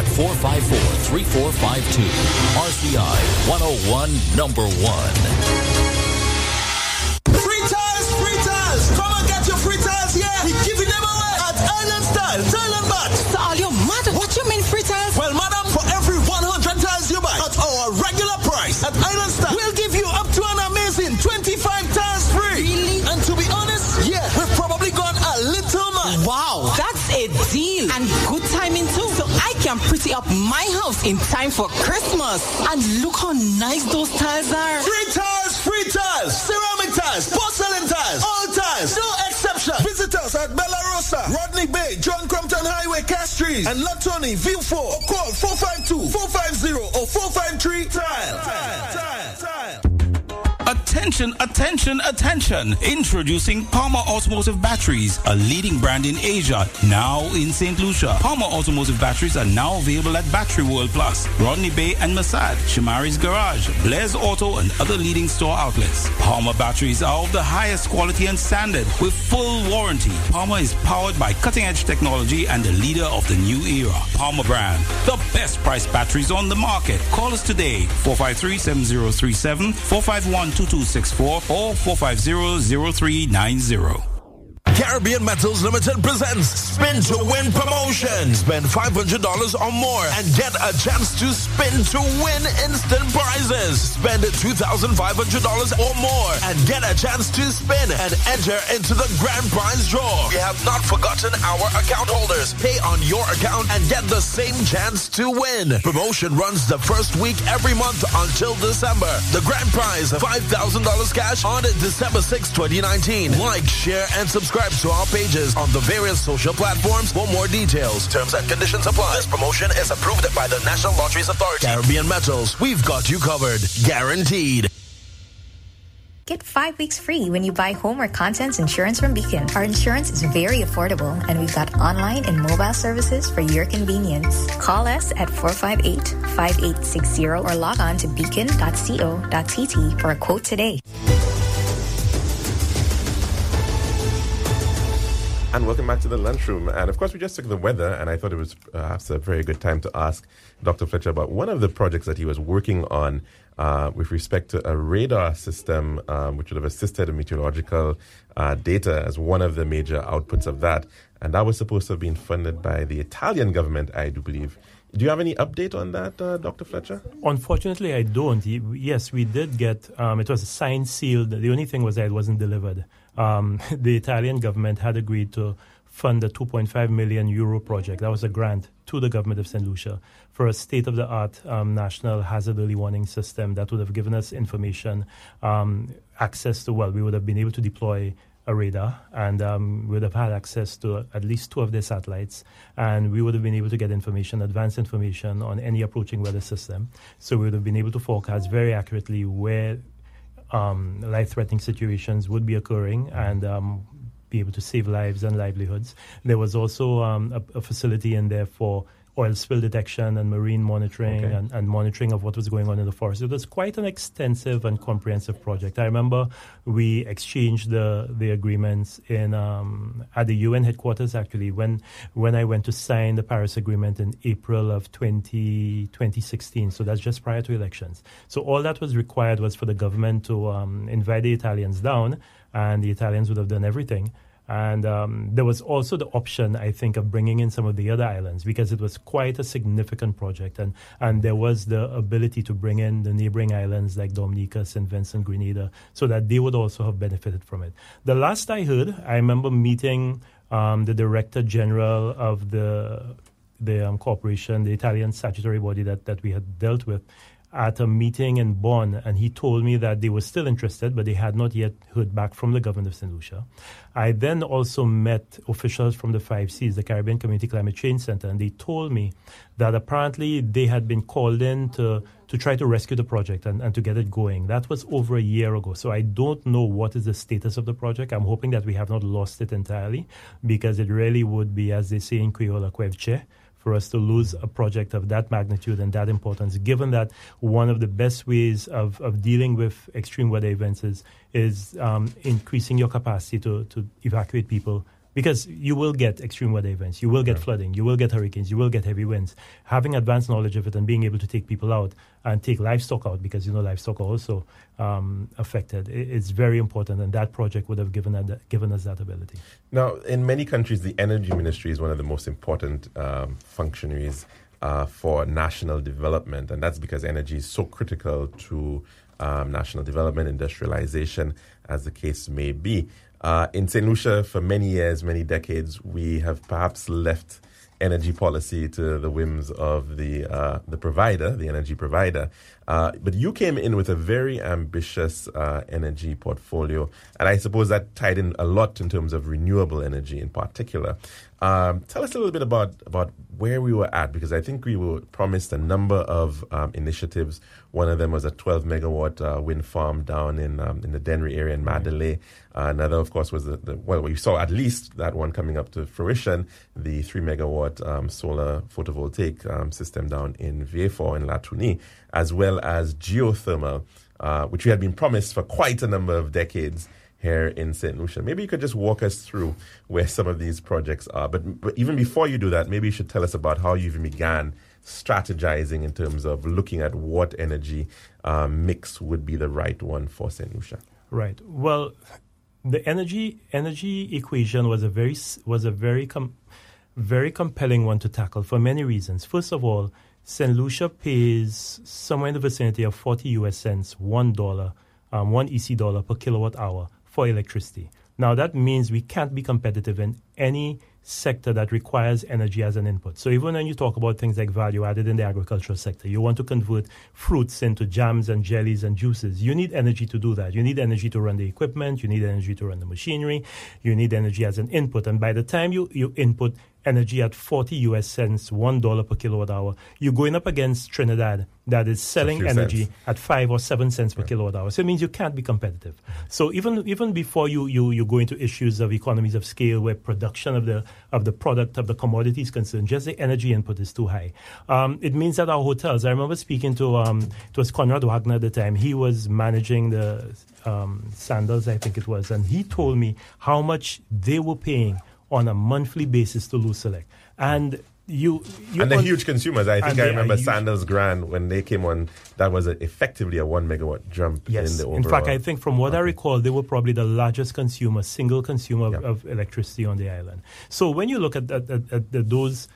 454-3452. RCI 101 number 1. Free tires! Come and get your free tires here. We're giving them away at Island Style Tile and Bath. So all you mad? What you mean free tires? Well, madam, for every 100 tires you buy at our regular price at Island Style, we'll give you up to an amazing 25 tires free. Really? And to be honest, yeah, we've probably gone a little mad. Wow, that's a deal and good timing too. So I can pretty up my house in time for Christmas. And look how nice those tiles are. Free tires, ceramic tires, porcelain tires, all tires, no exception. Visit us at Bella Rosa, Rodney Bay, John Crumpton Highway, Castries, and Latoni, Vieux-Fort, or call 452-450 or 453 Tile. Attention. Introducing Palmer Automotive Batteries, a leading brand in Asia, now in St. Lucia. Palmer Automotive Batteries are now available at Battery World Plus, Rodney Bay and Masad, Shamari's Garage, Blair's Auto, and other leading store outlets. Palmer batteries are of the highest quality and standard with full warranty. Palmer is powered by cutting-edge technology and the leader of the new era. Palmer brand, the best price batteries on the market. Call us today, 453-7037, 451-2264, or 450-0390. Caribbean Metals Limited presents Spin to Win promotion. Spend $500 or more and get a chance to spin to win instant prizes. Spend $2,500 or more and get a chance to spin and enter into the grand prize draw. We have not forgotten our account holders. Pay on your account and get the same chance to win. Promotion runs the first week every month until December. The grand prize, $5,000 cash on December 6, 2019. Like, share, and subscribe to our pages on the various social platforms for more details. Terms and conditions apply. This promotion is approved by the National Lotteries Authority. Caribbean Metals, we've got you covered. Guaranteed. Get 5 weeks free when you buy home or contents insurance from Beacon. Our insurance is very affordable, and we've got online and mobile services for your convenience. Call us at 458-5860 or log on to beacon.co.tt for a quote today. And welcome back to the lunchroom. And of course, we just took the weather, and I thought it was perhaps a very good time to ask Dr. Fletcher about one of the projects that he was working on with respect to a radar system which would have assisted in meteorological data as one of the major outputs of that. And that was supposed to have been funded by the Italian government, I do believe, Do you have any update on that, Dr. Fletcher? Unfortunately, I don't. Yes, we did get, it was signed, sealed. The only thing was that it wasn't delivered. The Italian government had agreed to fund a 2.5 million euro project. That was a grant to the government of St. Lucia for a state-of-the-art national hazard early warning system that would have given us information, access to, we would have been able to deploy a radar, and we would have had access to at least 2 of their satellites, and we would have been able to get information, advanced information on any approaching weather system. So we would have been able to forecast very accurately where life-threatening situations would be occurring and be able to save lives and livelihoods. There was also a facility in there for oil spill detection and marine monitoring and monitoring of what was going on in the forest. It was quite an extensive and comprehensive project. I remember we exchanged the agreements in at the UN headquarters, actually, when I went to sign the Paris Agreement in April of 2016. So that's just prior to elections. So all that was required was for the government to invite the Italians down, and the Italians would have done everything. And there was also the option, I think, of bringing in some of the other islands, because it was quite a significant project. And there was the ability to bring in the neighboring islands like Dominica, St. Vincent, Grenada, so that they would also have benefited from it. The last I heard, I remember meeting the Director General of the corporation, the Italian statutory body that we had dealt with, at a meeting in Bonn, and he told me that they were still interested, but they had not yet heard back from the government of St. Lucia. I then also met officials from the 5Cs, the Caribbean Community Climate Change Center, and they told me that apparently they had been called in to try to rescue the project and to get it going. That was over a year ago, so I don't know what is the status of the project. I'm hoping that we have not lost it entirely, because it really would be, as they say in Creole, a cuevche, for us to lose a project of that magnitude and that importance, given that one of the best ways of dealing with extreme weather events is increasing your capacity to evacuate people, because you will get extreme weather events, you will get flooding, you will get hurricanes, you will get heavy winds. Having advanced knowledge of it and being able to take people out and take livestock out, because livestock are also affected, it's very important, and that project would have given us that ability. Now, in many countries, the energy ministry is one of the most important functionaries for national development, and that's because energy is so critical to national development, industrialization, as the case may be. In St. Lucia, for many years, many decades, we have perhaps left energy policy to the whims of the provider, the energy provider. But you came in with a very ambitious energy portfolio, and I suppose that tied in a lot in terms of renewable energy in particular. Tell us a little bit about where we were at, because I think we were promised a number of initiatives. One of them was a 12-megawatt wind farm down in the Dennery area in Mandalay. Another, of course, was we saw at least that one coming up to fruition, the 3-megawatt solar photovoltaic system down in Vieux-Fort in Latouny, as well as geothermal, which we had been promised for quite a number of decades here in St. Lucia. Maybe you could just walk us through where some of these projects are. But even before you do that, maybe you should tell us about how you even began strategizing in terms of looking at what energy mix would be the right one for St. Lucia. Right. Well, the energy equation was a very compelling one to tackle for many reasons. First of all, St. Lucia pays somewhere in the vicinity of 40 US cents, $1, one EC dollar per kilowatt hour for electricity. Now, that means we can't be competitive in any sector that requires energy as an input. So even when you talk about things like value added in the agricultural sector, you want to convert fruits into jams and jellies and juices, you need energy to do that. You need energy to run the equipment, you need energy to run the machinery, you need energy as an input. And by the time you input energy at 40 US cents, $1 per kilowatt hour, you're going up against Trinidad that is selling energy at 5 or 7 cents per kilowatt hour. So it means you can't be competitive. So even before you go into issues of economies of scale, where production of the product, of the commodity is concerned, just the energy input is too high. It means that our hotels, I remember speaking to, it was Conrad Wagner at the time, he was managing the Sandals, I think it was, and he told me how much they were paying on a monthly basis to Lou Select. And they're huge consumers. I think I remember Sandals Grand, when they came on, that was effectively a 1 megawatt jump in the overall. In fact, I think from what I recall, they were probably the largest single consumer of electricity on the island. So when you look at those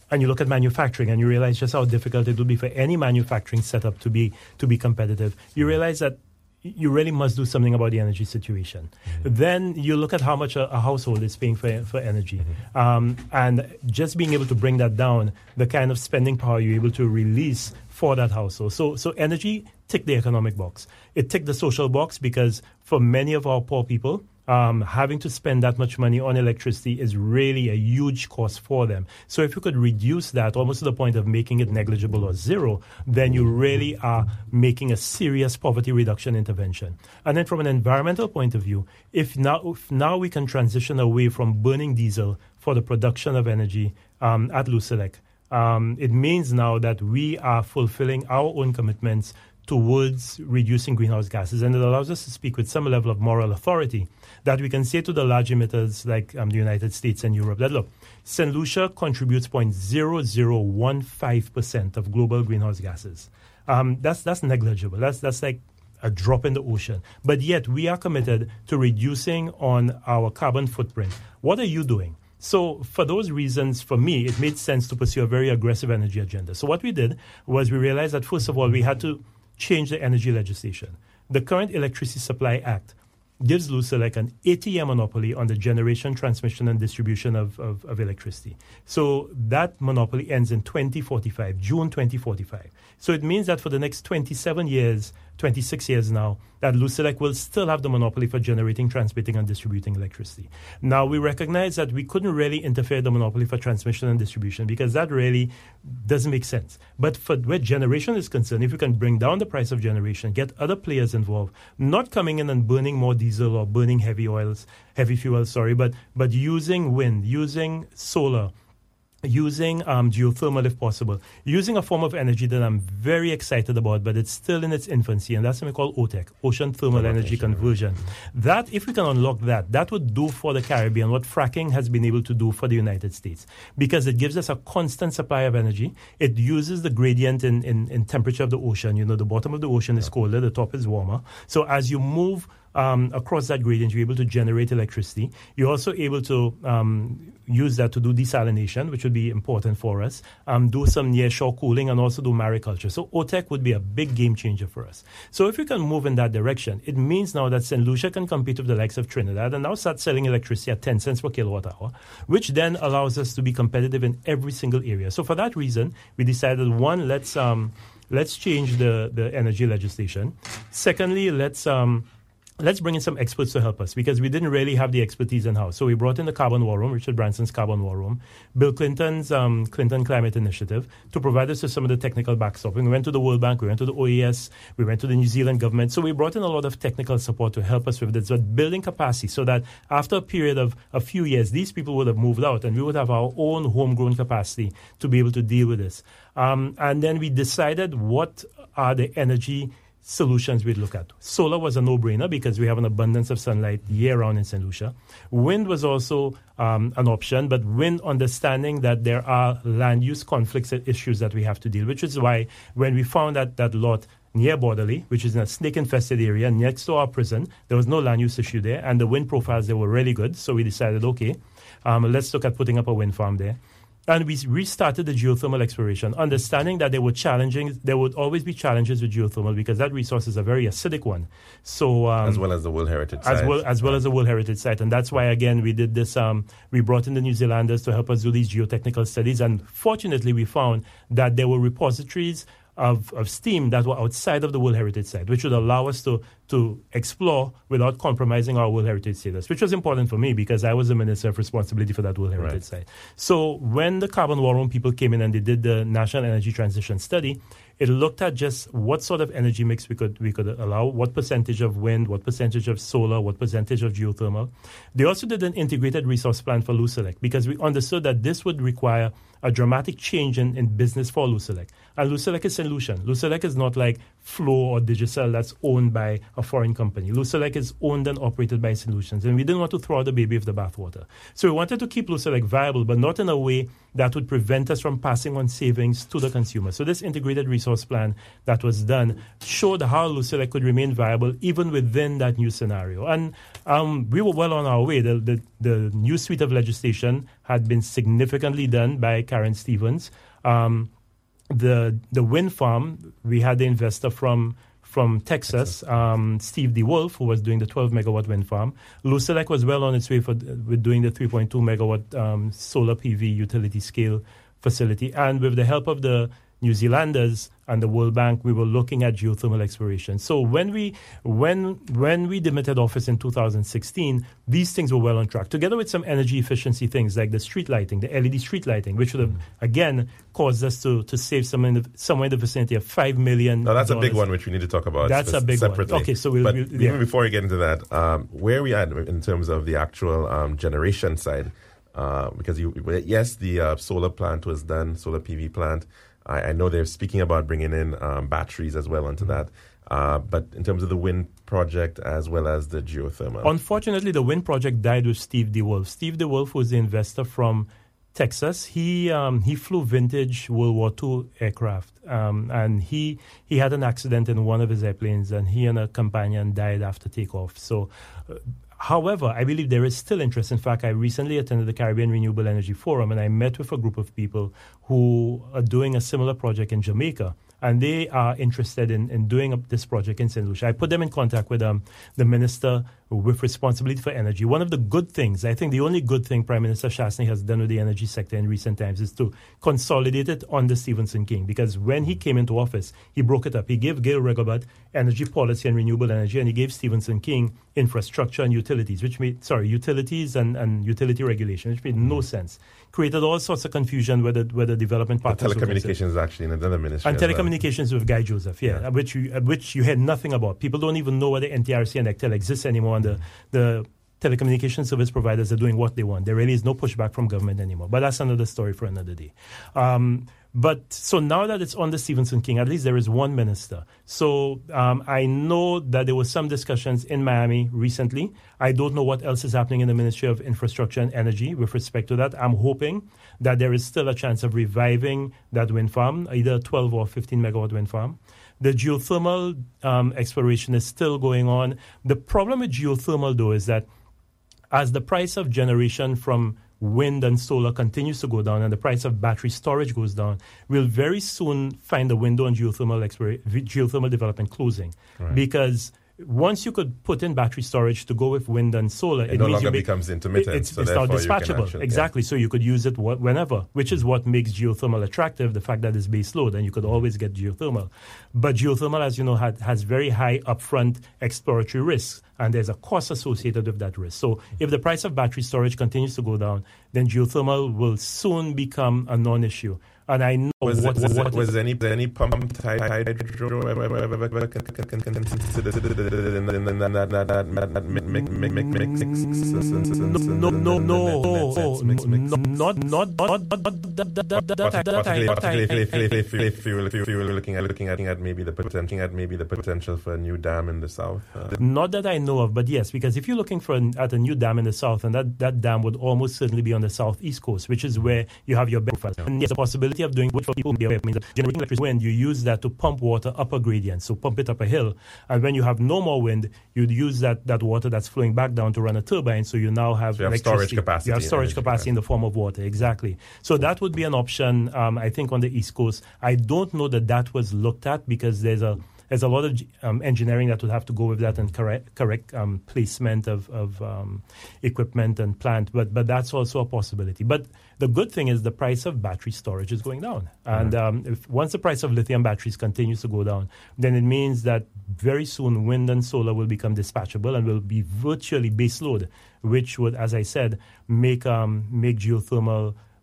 and you look at manufacturing and you realize just how difficult it would be for any manufacturing setup to be competitive, you realize that you really must do something about the energy situation. Then you look at how much a household is paying for energy. And just being able to bring that down, the kind of spending power you're able to release for that household. So energy ticked the economic box. It ticked the social box because for many of our poor people, having to spend that much money on electricity is really a huge cost for them. So if you could reduce that almost to the point of making it negligible or zero, then you really are making a serious poverty reduction intervention. And then from an environmental point of view, if now we can transition away from burning diesel for the production of energy at Lucelec, it means now that we are fulfilling our own commitments towards reducing greenhouse gases, and it allows us to speak with some level of moral authority that we can say to the large emitters like the United States and Europe that, look, St. Lucia contributes 0.0015% of global greenhouse gases. That's negligible. That's like a drop in the ocean. But yet we are committed to reducing on our carbon footprint. What are you doing? So for those reasons, for me, it made sense to pursue a very aggressive energy agenda. So what we did was we realized that, first of all, we had to change the energy legislation. The current Electricity Supply Act gives Lucelec an 80-year monopoly on the generation, transmission, and distribution of electricity. So that monopoly ends in 2045, June 2045. So it means that for the next 26 years now, that Lucelec will still have the monopoly for generating, transmitting, and distributing electricity. Now, we recognize that we couldn't really interfere with the monopoly for transmission and distribution because that really doesn't make sense. But for where generation is concerned, if we can bring down the price of generation, get other players involved, not coming in and burning more diesel or burning heavy fuels, but using wind, using solar, using geothermal if possible, using a form of energy that I'm very excited about, but it's still in its infancy, and that's what we call OTEC, Ocean Thermal Energy Conversion. That, if we can unlock that would do for the Caribbean what fracking has been able to do for the United States, because it gives us a constant supply of energy. It uses the gradient in temperature of the ocean. You know, the bottom of the ocean is colder, the top is warmer. So as you move across that gradient, you're able to generate electricity. You're also able to use that to do desalination, which would be important for us, do some near-shore cooling, and also do mariculture. So OTEC would be a big game changer for us. So if we can move in that direction, it means now that St. Lucia can compete with the likes of Trinidad and now start selling electricity at 10 cents per kilowatt hour, which then allows us to be competitive in every single area. So for that reason, we decided, one, let's change the energy legislation. Secondly, let's bring in some experts to help us, because we didn't really have the expertise in-house. So we brought in the Carbon War Room, Richard Branson's Carbon War Room, Bill Clinton's Clinton Climate Initiative, to provide us with some of the technical backstopping. We went to the World Bank, we went to the OAS, we went to the New Zealand government. So we brought in a lot of technical support to help us with this, but building capacity so that after a period of a few years, these people would have moved out and we would have our own homegrown capacity to be able to deal with this. And then we decided what are the energy solutions we'd look at. Solar was a no-brainer because we have an abundance of sunlight year-round in St. Lucia. Wind was also an option, but wind, understanding that there are land use conflicts and issues that we have to deal with, which is why when we found that lot near Borderley, which is in a snake-infested area next to our prison, there was no land use issue there, and the wind profiles, they were really good. So we decided, okay, let's look at putting up a wind farm there. And we restarted the geothermal exploration, understanding that there would always be challenges with geothermal because that resource is a very acidic one. So as well as the World Heritage Site. As well as the World Heritage Site. And that's why, again, we did this. We brought in the New Zealanders to help us do these geotechnical studies. And fortunately, we found that there were repositories of steam that were outside of the World Heritage Site, which would allow us to explore without compromising our World Heritage status, which was important for me because I was the Minister of Responsibility for that World Heritage Site. So when the Carbon War Room people came in and they did the National Energy Transition Study, it looked at just what sort of energy mix we could allow, what percentage of wind, what percentage of solar, what percentage of geothermal. They also did an integrated resource plan for Lucelec because we understood that this would require a dramatic change in business for Lucelec. And Lucelec is St. Lucian. Lucelec is not like Flow or Digicel that's owned by a foreign company. Lucelec is owned and operated by Solutions, and we didn't want to throw out the baby with the bathwater. So we wanted to keep Lucelec viable, but not in a way that would prevent us from passing on savings to the consumer. So this integrated resource plan that was done showed how Lucelec could remain viable even within that new scenario. And we were well on our way. The new suite of legislation had been significantly done by Karen Stevens. The wind farm, we had the investor from Texas, Steve DeWolf, who was doing the 12-megawatt wind farm. Lucelec was well on its way with doing the 3.2-megawatt solar PV utility-scale facility. And with the help of the New Zealanders and the World Bank, we were looking at geothermal exploration. So when we demitted office in 2016, these things were well on track, together with some energy efficiency things like the street lighting, the LED street lighting, which would have, again, caused us to save somewhere in the vicinity of $5 million. Now, that's a big one, which we need to talk about. That's a big separately. one. Okay, so even before we get into that, where are we at in terms of the actual generation side? Because, the solar plant was done, solar PV plant. I know they're speaking about bringing in batteries as well onto that. But in terms of the wind project as well as the geothermal. Unfortunately, the wind project died with Steve DeWolf. Steve DeWolf was the investor from Texas. He flew vintage World War II aircraft. And he had an accident in one of his airplanes, and he and a companion died after takeoff. So... However, I believe there is still interest. In fact, I recently attended the Caribbean Renewable Energy Forum, and I met with a group of people who are doing a similar project in Jamaica. And they are interested in doing this project in St. Lucia. I put them in contact with the minister with responsibility for energy. One of the good things, I think the only good thing Prime Minister Shastny has done with the energy sector in recent times is to consolidate it under Stephenson King. Because when he came into office, he broke it up. He gave Gail Regabat energy policy and renewable energy, and he gave Stephenson King infrastructure and utilities, utilities and utility regulation, which made no sense. Created all sorts of confusion where the development partners. Telecommunications is actually in another ministry. And telecommunications with Guy Joseph, which you heard nothing about. People don't even know whether NTRC and ECTEL exists anymore, and the telecommunication service providers are doing what they want. There really is no pushback from government anymore. But that's another story for another day. But so now that it's under Stephenson King, at least there is one minister. So I know that there were some discussions in Miami recently. I don't know what else is happening in the Ministry of Infrastructure and Energy with respect to that. I'm hoping that there is still a chance of reviving that wind farm, either 12 or 15 megawatt wind farm. The geothermal exploration is still going on. The problem with geothermal, though, is that as the price of generation from wind and solar continues to go down and the price of battery storage goes down, we'll very soon find the window on geothermal development closing. Right. Because once you could put in battery storage to go with wind and solar, it no longer becomes intermittent. It's now dispatchable. Exactly. So you could use it whenever, which is what makes geothermal attractive, the fact that it's base load and you could always get geothermal. But geothermal, as you know, has very high upfront exploratory risks, and there's a cost associated with that risk. So if the price of battery storage continues to go down, then geothermal will soon become a non-issue. And I know was any pump hydro if you were looking at maybe the potential for a new dam in the south. Not that I know of, but yes, because if you're looking at a new dam in the south, and that dam would almost certainly be on the southeast coast, which is where you have your benefits. And yes, the possibility of doing which for people means generating electricity wind, you use that to pump water up a gradient, so pump it up a hill. And when you have no more wind, you'd use that water that's flowing back down to run a turbine, so you now have storage capacity. You have storage capacity in the form of water, exactly. So that would be an option, I think, on the East Coast. I don't know that was looked at because there's a lot of engineering that would have to go with that and correct placement of equipment and plant, but that's also a possibility. But the good thing is the price of battery storage is going down. And once the price of lithium batteries continues to go down, then it means that very soon wind and solar will become dispatchable and will be virtually base load, which would, as I said, make geothermal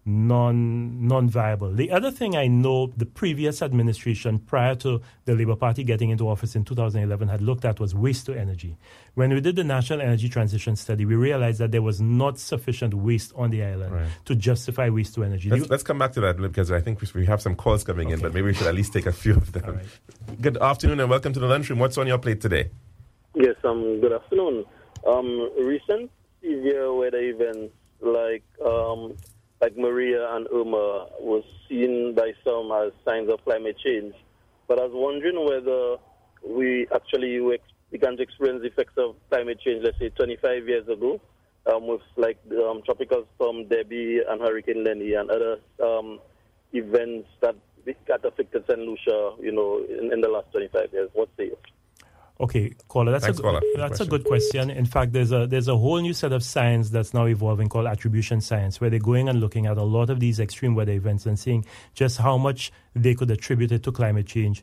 non-viable. The other thing I know the previous administration, prior to the Labour Party getting into office in 2011, had looked at was waste to energy. When we did the National Energy Transition Study, we realized that there was not sufficient waste on the island to justify waste to energy. Let's come back to that, because I think we have some calls coming in, but maybe we should at least take a few of them. Right. Good afternoon and welcome to the lunchroom. What's on your plate today? Yes, good afternoon. Recent severe weather events like Maria and Irma was seen by some as signs of climate change. But I was wondering whether we actually began to experience the effects of climate change, let's say 25 years ago, with tropical storm Debbie and Hurricane Lenny and other events that affected St. Lucia, in the last 25 years. What say you? Okay, caller, that's a good question. In fact, there's a whole new set of science that's now evolving called attribution science, where they're going and looking at a lot of these extreme weather events and seeing just how much they could attribute it to climate change.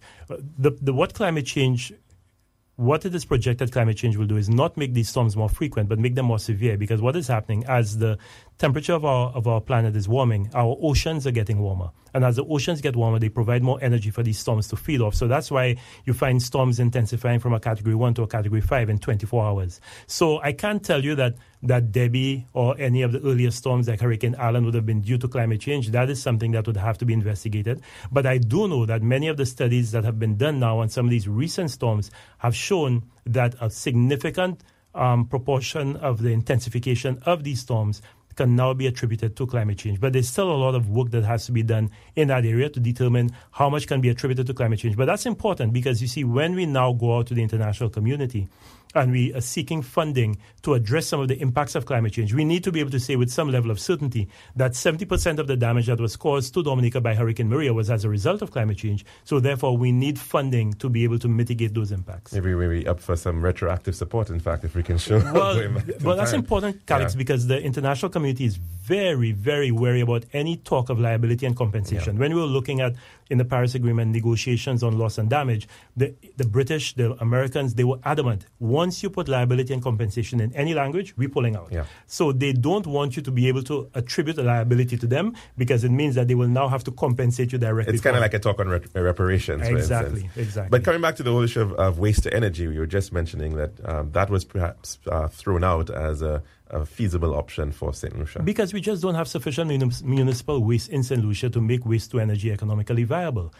What it is projected climate change will do is not make these storms more frequent, but make them more severe. Because what is happening as the temperature of our planet is warming, our oceans are getting warmer. And as the oceans get warmer, they provide more energy for these storms to feed off. So that's why you find storms intensifying from a Category 1 to a Category 5 in 24 hours. So I can't tell you that Debbie or any of the earlier storms like Hurricane Allen would have been due to climate change. That is something that would have to be investigated. But I do know that many of the studies that have been done now on some of these recent storms have shown that a significant proportion of the intensification of these storms can now be attributed to climate change. But there's still a lot of work that has to be done in that area to determine how much can be attributed to climate change. But that's important because, you see, when we now go out to the international community and we are seeking funding to address some of the impacts of climate change, we need to be able to say with some level of certainty that 70% of the damage that was caused to Dominica by Hurricane Maria was as a result of climate change. So therefore, we need funding to be able to mitigate those impacts. Maybe we're up for some retroactive support, in fact, if we can show. Well, that's important, Calix, because the international community is very, very wary about any talk of liability and compensation. When we were looking at, in the Paris Agreement, negotiations on loss and damage, the British, the Americans, they were adamant. Once you put liability and compensation in any language, we're pulling out. So they don't want you to be able to attribute a liability to them because it means that they will now have to compensate you directly. It's kind of like a talk on reparations, Exactly. But coming back to the whole issue of waste to energy, we were just mentioning that that was perhaps thrown out as a feasible option for St. Lucia. Because we just don't have sufficient municipal waste in St. Lucia to make waste to energy economically viable.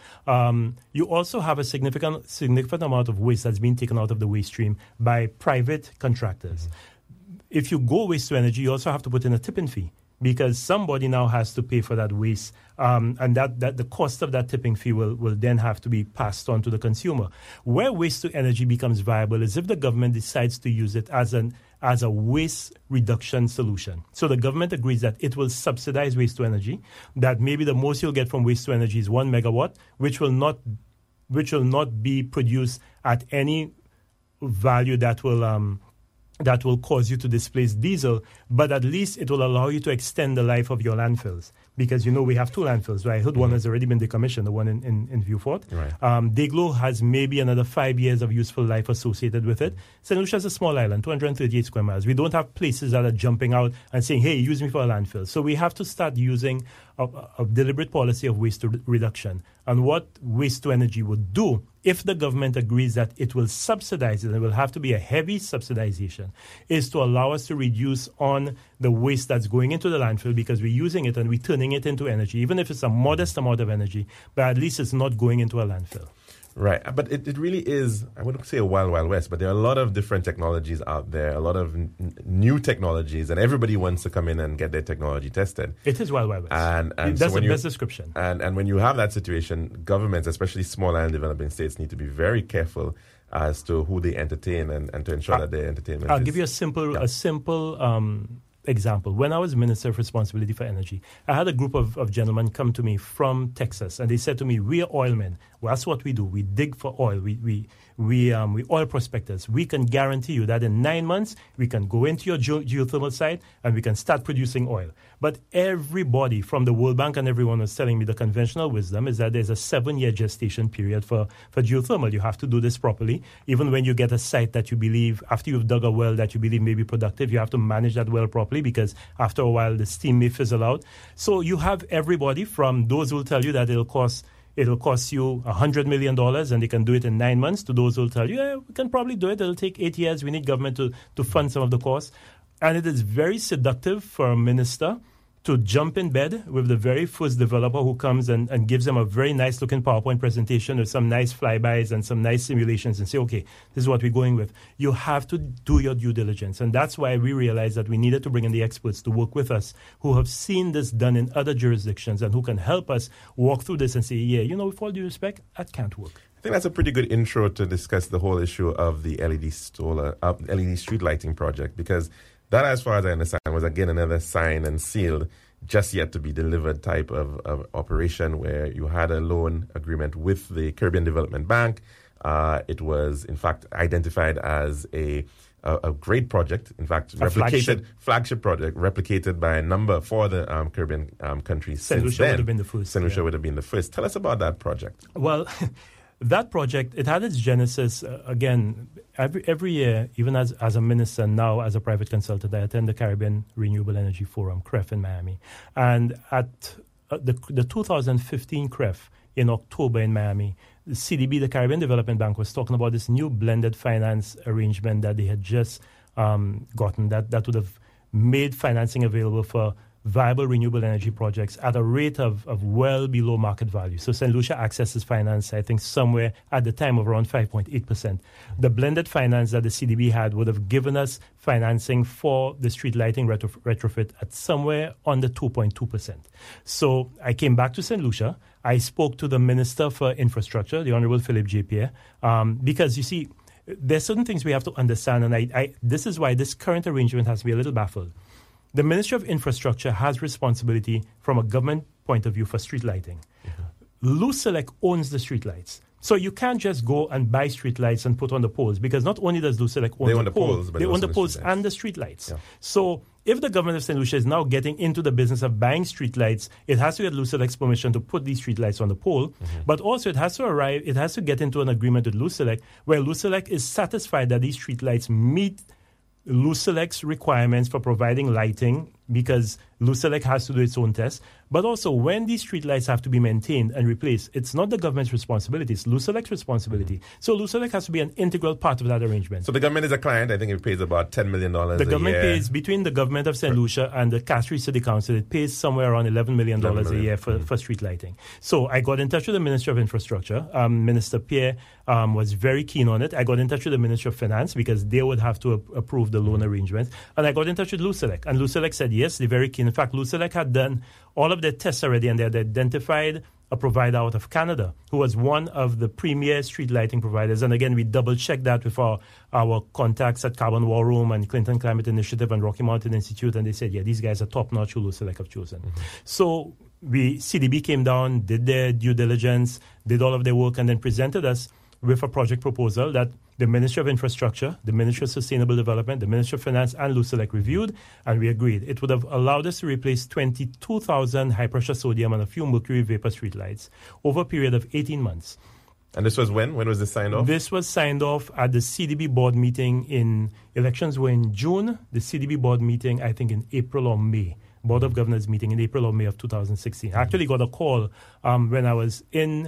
You also have a significant amount of waste that's been taken out of the waste stream by private contractors. If you go waste to energy, you also have to put in a tipping fee because somebody now has to pay for that waste, and that the cost of that tipping fee will then have to be passed on to the consumer. Where waste to energy becomes viable is if the government decides to use it as a waste reduction solution. So the government agrees that it will subsidize waste to energy, that maybe the most you'll get from waste to energy is 1 megawatt, which will not be produced at any value that will cause you to displace diesel, but at least it will allow you to extend the life of your landfills. Because, we have 2 landfills, right? I heard one has already been decommissioned, the one in Vieux Fort. Right. Deglo has maybe another 5 years of useful life associated with it. St. Lucia is a small island, 238 square miles. We don't have places that are jumping out and saying, hey, use me for a landfill. So we have to start using a deliberate policy of waste reduction. And what waste to energy would do, if the government agrees that it will subsidize it, and it will have to be a heavy subsidization, is to allow us to reduce on the waste that's going into the landfill because we're using it and we're turning it into energy, even if it's a modest amount of energy, but at least it's not going into a landfill. Right, but it really is, I wouldn't say a wild, wild west, but there are a lot of different technologies out there, a lot of new technologies, and everybody wants to come in and get their technology tested. It is wild, wild west. And that's the best description. And when you have that situation, governments, especially small and developing states, need to be very careful as to who they entertain and to ensure that their entertainment I'll give you a simple example. When I was Minister of Responsibility for Energy, I had a group of gentlemen come to me from Texas, and they said to me, we are oilmen. Well, that's what we do. We dig for oil. We oil prospectors. We can guarantee you that in 9 months, we can go into your geothermal site and we can start producing oil. But everybody from the World Bank and everyone was telling me the conventional wisdom is that there's a 7-year gestation period for geothermal. You have to do this properly. Even when you get a site that you believe, after you've dug a well that you believe may be productive, you have to manage that well properly. properly, because after a while the steam may fizzle out. So you have everybody from those who will tell you that it'll cost you $100 million and they can do it in 9 months, to those who will tell you, yeah, we can probably do it. It'll take 8 years. We need government to fund some of the costs. And it is very seductive for a minister to jump in bed with the very first developer who comes and gives them a very nice-looking PowerPoint presentation with some nice flybys and some nice simulations and say, okay, this is what we're going with. You have to do your due diligence. And that's why we realized that we needed to bring in the experts to work with us who have seen this done in other jurisdictions and who can help us walk through this and say, yeah, with all due respect, that can't work. I think that's a pretty good intro to discuss the whole issue of the LED street lighting project, because that, as far as I understand, was again another signed and sealed, just yet to be delivered type of operation where you had a loan agreement with the Caribbean Development Bank. It was, in fact, identified as a great project. In fact, flagship project, replicated by a number for the Caribbean countries. St. Lucia would have been the first. St. Lucia would have been the first. Tell us about that project. Well, that project, it had its genesis, again, every year, even as a minister, now as a private consultant, I attend the Caribbean Renewable Energy Forum, CREF, in Miami. And at the 2015 CREF in October in Miami, the CDB, the Caribbean Development Bank, was talking about this new blended finance arrangement that they had just gotten that would have made financing available for viable renewable energy projects at a rate of well below market value. So St. Lucia accesses finance, I think, somewhere at the time of around 5.8%. The blended finance that the CDB had would have given us financing for the street lighting retrofit at somewhere under 2.2%. So I came back to St. Lucia. I spoke to the Minister for Infrastructure, the Honorable Philip J. Pierre, because, you see, there's certain things we have to understand, and this is why this current arrangement has to be a little baffled. The Ministry of Infrastructure has responsibility from a government point of view for street lighting. Mm-hmm. Lucelec owns the street lights. So you can't just go and buy street lights and put on the poles, because not only does Lucelec own the poles, they own the poles and the street lights. Yeah. So if the government of St. Lucia is now getting into the business of buying street lights, it has to get Lucelec's permission to put these street lights on the pole. Mm-hmm. But also it has to get into an agreement with Lucelec where Lucelec is satisfied that these street lights meet Lucelec's requirements for providing lighting, because Lucelec has to do its own tests. But also, when these streetlights have to be maintained and replaced, it's not the government's responsibility, it's Lucelec's responsibility. Mm-hmm. So Lucelec has to be an integral part of that arrangement. So the government is a client. I think it pays about $10 million a year. The government pays, between the government of St. Lucia and the Castries City Council, it pays somewhere around $11 million a year for street lighting. So I got in touch with the Ministry of Infrastructure. Minister Pierre was very keen on it. I got in touch with the Ministry of Finance because they would have to approve the loan arrangement. And I got in touch with Lucelec. And Lucelec said, yes, they're very keen. In fact, Lucelec had done all of their tests already, and they had identified a provider out of Canada who was one of the premier street lighting providers. And again, we double-checked that with our contacts at Carbon War Room and Clinton Climate Initiative and Rocky Mountain Institute, and they said, yeah, these guys are top-notch who Lucelec have chosen. Mm-hmm. So CDB came down, did their due diligence, did all of their work, and then presented us with a project proposal that the Ministry of Infrastructure, the Ministry of Sustainable Development, the Ministry of Finance, and Lucelec reviewed, and we agreed. It would have allowed us to replace 22,000 high-pressure sodium and a few mercury vapor streetlights over a period of 18 months. And this was when? When was this signed off? This was signed off at the CDB board meeting elections were in June. The CDB board meeting, I think, in April or May. Board of Governors meeting in April or May of 2016. I actually got a call when I was in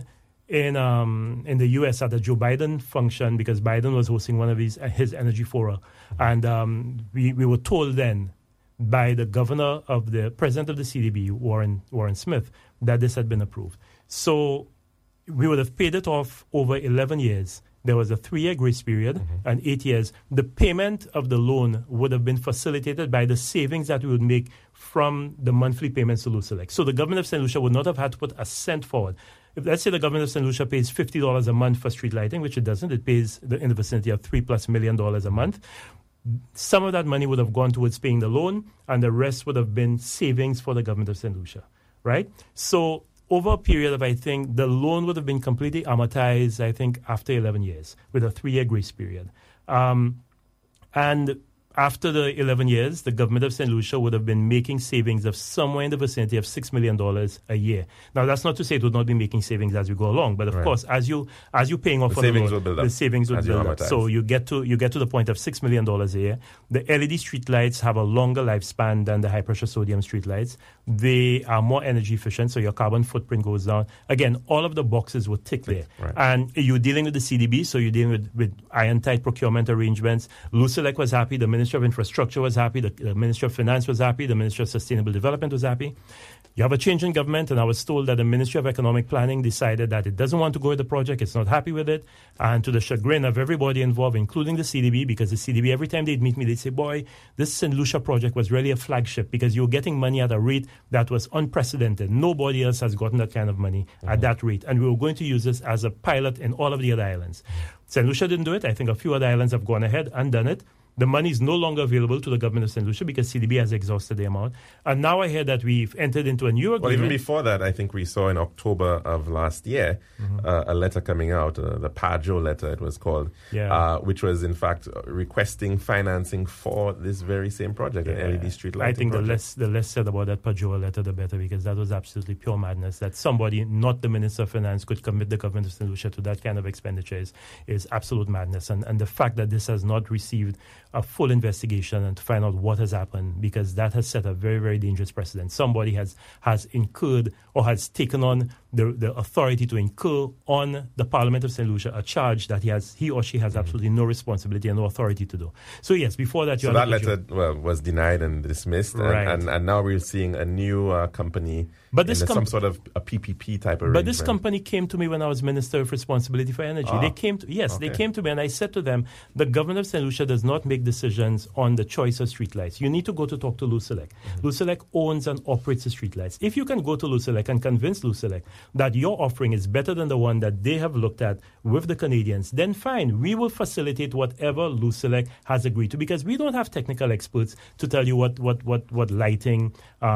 the U.S. at the Joe Biden function, because Biden was hosting one of his energy fora. And we were told then by the president of the CDB, Warren Smith, that this had been approved. So we would have paid it off over 11 years. There was a 3-year grace period, mm-hmm. and 8 years. The payment of the loan would have been facilitated by the savings that we would make from the monthly payments to Lucelec. So the government of St. Lucia would not have had to put a cent forward. If, let's say, the government of St. Lucia pays $50 a month for street lighting, which it doesn't, it pays in the vicinity of $3+ million a month. Some of that money would have gone towards paying the loan, and the rest would have been savings for the government of St. Lucia, right? So over a period of, I think, the loan would have been completely amortized, I think, after 11 years with a 3-year grace period. And after the 11 years, the government of St. Lucia would have been making savings of somewhere in the vicinity of $6 million a year. Now, that's not to say it would not be making savings as we go along, but of course, as you're paying off the on savings the will build up. The savings will build up. So you get to the point of $6 million a year. The LED streetlights have a longer lifespan than the high pressure sodium streetlights. They are more energy efficient, so your carbon footprint goes down. Again, all of the boxes will tick there. Right. And you're dealing with the CDB, so you're dealing with iron-tight procurement arrangements. Lucelec was happy. The Ministry of Infrastructure was happy. The Ministry of Finance was happy. The Ministry of Sustainable Development was happy. You have a change in government, and I was told that the Ministry of Economic Planning decided that it doesn't want to go with the project. It's not happy with it. And to the chagrin of everybody involved, including the CDB, because the CDB, every time they'd meet me, they'd say, boy, this St. Lucia project was really a flagship because you were getting money at a rate that was unprecedented. Nobody else has gotten that kind of money at that rate. And we were going to use this as a pilot in all of the other islands. St. Lucia didn't do it. I think a few other islands have gone ahead and done it. The money is no longer available to the government of St. Lucia because CDB has exhausted the amount. And now I hear that we've entered into a new agreement. Well, even before that, I think we saw in October of last year a letter coming out, the PAJO letter it was called, which was in fact requesting financing for this very same project, an LED street lighting I think project. the less said about that PAJO letter, the better, because that was absolutely pure madness. That somebody, not the Minister of Finance, could commit the government of St. Lucia to that kind of expenditure is absolute madness. And the fact that this has not received a full investigation and to find out what has happened, because that has set a very, very dangerous precedent. Somebody has incurred or has taken on the authority to incur on the Parliament of St. Lucia a charge that he or she has absolutely no responsibility and no authority to do. So yes, before that... So that letter was denied and dismissed, right. and now we're seeing a new company... But this some sort of a PPP type arrangement. But this company came to me when I was Minister of Responsibility for Energy. They came to They came to me, and I said to them, the government of St. Lucia does not make decisions on the choice of streetlights. You need to go to talk to Lucelec. Lucelec owns and operates the streetlights. If you can go to Lucelec and convince Lucelec that your offering is better than the one that they have looked at with the Canadians, then fine, we will facilitate whatever Lucelec has agreed to, because we don't have technical experts to tell you what lighting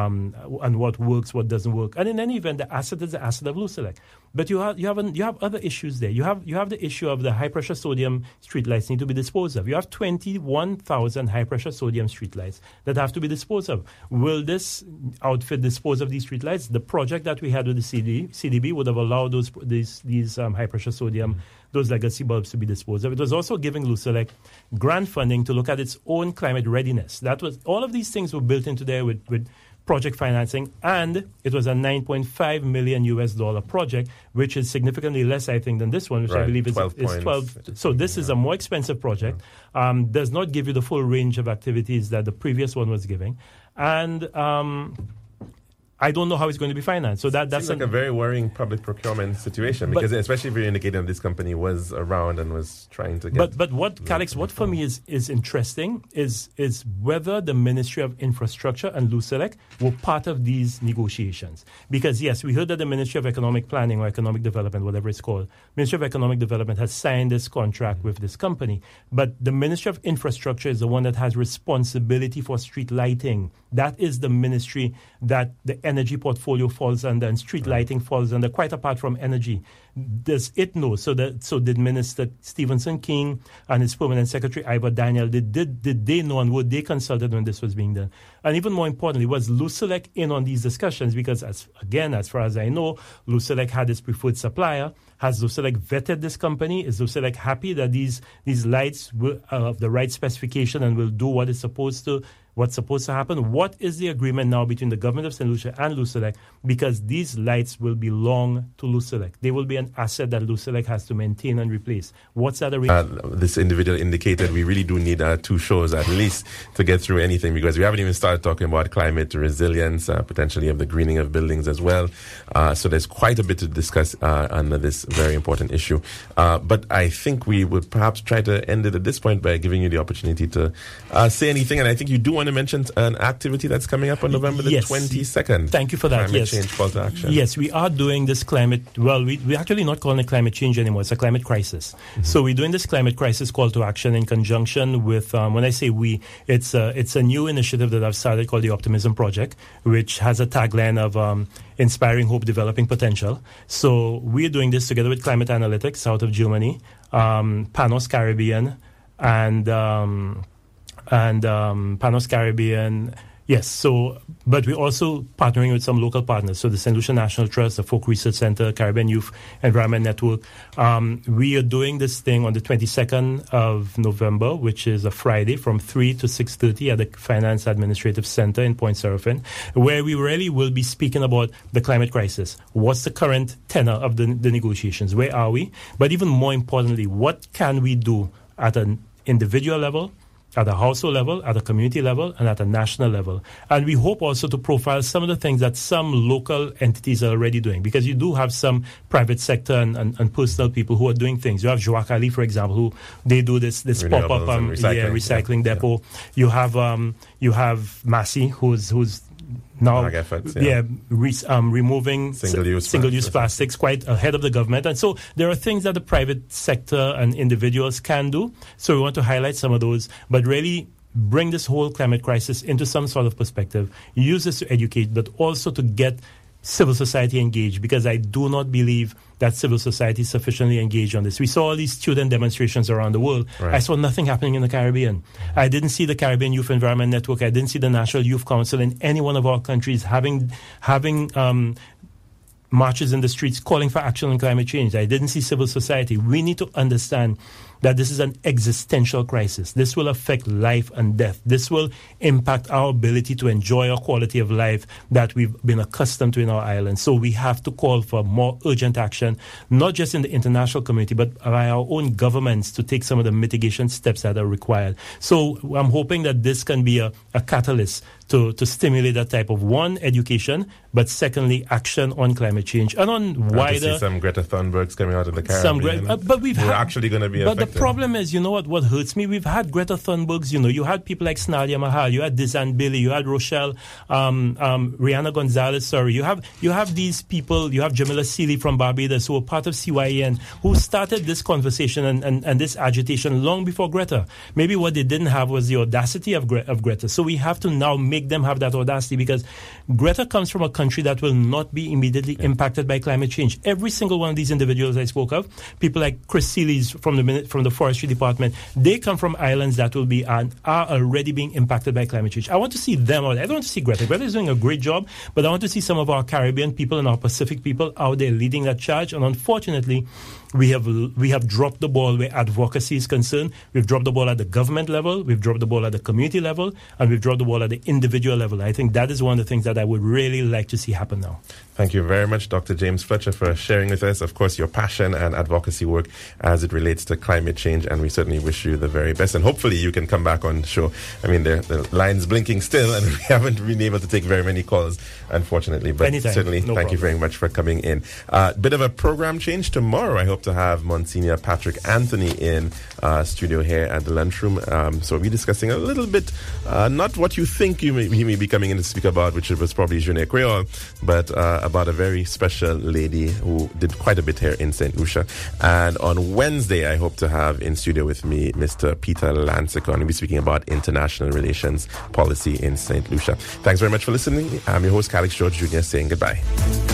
and what works, what doesn't work. And in any event, the asset is the asset of Lucelec. But you have other issues there. You have the issue of the high pressure sodium streetlights need to be disposed of. You have 21,000 high pressure sodium streetlights that have to be disposed of. Will this outfit dispose of these streetlights? The project that we had with the CDB would have allowed these high pressure sodium, those legacy bulbs to be disposed of. It was also giving Lucelec grant funding to look at its own climate readiness. All of these things were built into there with project financing, and it was a $9.5 million project, which is significantly less, I think, than this one, which I believe is 12. So this is a more expensive project, does not give you the full range of activities that the previous one was giving. And I don't know how it's going to be financed. So that's seems like a very worrying public procurement situation, because especially if you're indicating that this company was around and was trying to get... But what, Calix, what for me is interesting is whether the Ministry of Infrastructure and Lucelec were part of these negotiations. Because, yes, we heard that the Ministry of Economic Planning or Economic Development, whatever it's called, Ministry of Economic Development has signed this contract with this company. But the Ministry of Infrastructure is the one that has responsibility for street lighting. That is the ministry that the energy portfolio falls under, and street lighting falls under, quite apart from energy. Does it know? So did Minister Stephenson King and his permanent secretary, Ivor Daniel, did they know and were they consulted when this was being done? And even more importantly, was Lucelec in on these discussions? Because, as far as I know, Lucelec had its preferred supplier. Has Lucelec vetted this company? Is Lucelec happy that these lights will of the right specification and will do what's supposed to happen? What is the agreement now between the government of St. Lucia and Lucelec? Because these lights will belong to Lucelec. They will be an asset that Lucelec has to maintain and replace. What's that arrangement? This individual indicated we really do need 2 shows at least to get through anything, because we haven't even started talking about climate resilience, potentially of the greening of buildings as well. So there's quite a bit to discuss on this very important issue. But I think we would perhaps try to end it at this point by giving you the opportunity to say anything. And I think you do want to mention an activity that's coming up on November the 22nd. Thank you for that. Climate change call to action. Yes, we are doing this climate. Well, we're actually not calling it climate change anymore. It's a climate crisis. Mm-hmm. So we're doing this climate crisis call to action in conjunction with, when I say we, it's a new initiative that I've started called the Optimism Project, which has a tagline of inspiring hope, developing potential. So we're doing this together with Climate Analytics out of Germany, Panos Caribbean, and and Panos Caribbean. Yes, but we're also partnering with some local partners. So the St. Lucia National Trust, the Folk Research Center, Caribbean Youth Environment Network. We are doing this thing on the 22nd of November, which is a Friday, from 3 to 6:30 at the Finance Administrative Center in Point Seraphin, where we really will be speaking about the climate crisis. What's the current tenor of the negotiations? Where are we? But even more importantly, what can we do at an individual level, at a household level, at a community level, and at a national level. And we hope also to profile some of the things that some local entities are already doing, because you do have some private sector and personal people who are doing things. You have Joak Ali, for example, who they do this pop-up recycling depot. Yeah. You have Massey, who's now removing single-use plastics quite ahead of the government. And so there are things that the private sector and individuals can do. So we want to highlight some of those, but really bring this whole climate crisis into some sort of perspective, use this to educate, but also to get civil society engaged, because I do not believe that civil society is sufficiently engaged on this. We saw all these student demonstrations around the world. Right. I saw nothing happening in the Caribbean. I didn't see the Caribbean Youth Environment Network. I didn't see the National Youth Council in any one of our countries having marches in the streets calling for action on climate change. I didn't see civil society. We need to understand that this is an existential crisis. This will affect life and death. This will impact our ability to enjoy a quality of life that we've been accustomed to in our island. So we have to call for more urgent action, not just in the international community, but by our own governments to take some of the mitigation steps that are required. So I'm hoping that this can be a catalyst to stimulate that type of, one, education, but secondly, action on climate change and on wider. To see some Greta Thunbergs coming out of the Caribbean. But we're actually going to be affected. But the problem is, you know what hurts me? We've had Greta Thunbergs, you had people like Snadia Mahal, you had Dizan Billy, you had Rochelle, Rihanna Gonzalez, you have these people, you have Jamila Seeley from Barbados, who were part of CYEN, who started this conversation and this agitation long before Greta. Maybe what they didn't have was the audacity of Greta. So we have to now make them have that audacity, because Greta comes from a country that will not be immediately impacted by climate change. Every single one of these individuals I spoke of, people like Chris Seeley's from the Forestry Department, they come from islands that will be and are already being impacted by climate change. I want to see them out there. I don't want to see Greta. Greta is doing a great job, but I want to see some of our Caribbean people and our Pacific people out there leading that charge. And unfortunately, we have dropped the ball where advocacy is concerned. We've dropped the ball at the government level, we've dropped the ball at the community level, and we've dropped the ball at the individual level. I think that is one of the things that I would really like to see happen now. Thank you very much, Dr. James Fletcher, for sharing with us, of course, your passion and advocacy work as it relates to climate change, and we certainly wish you the very best. And hopefully you can come back on the show. I mean, the line's blinking still, and we haven't been able to take very many calls, unfortunately. But anytime. Certainly, thank you very much for coming in. Bit of a program change tomorrow. I hope to have Monsignor Patrick Anthony in studio here at the lunchroom. So we'll be discussing a little bit, not what you think he may be coming in to speak about, which was probably Journée Creole, but about a very special lady who did quite a bit here in St. Lucia. And on Wednesday, I hope to have in studio with me Mr. Peter Lansicon. We'll be speaking about international relations policy in St. Lucia. Thanks very much for listening. I'm your host, Calix George Jr., saying goodbye.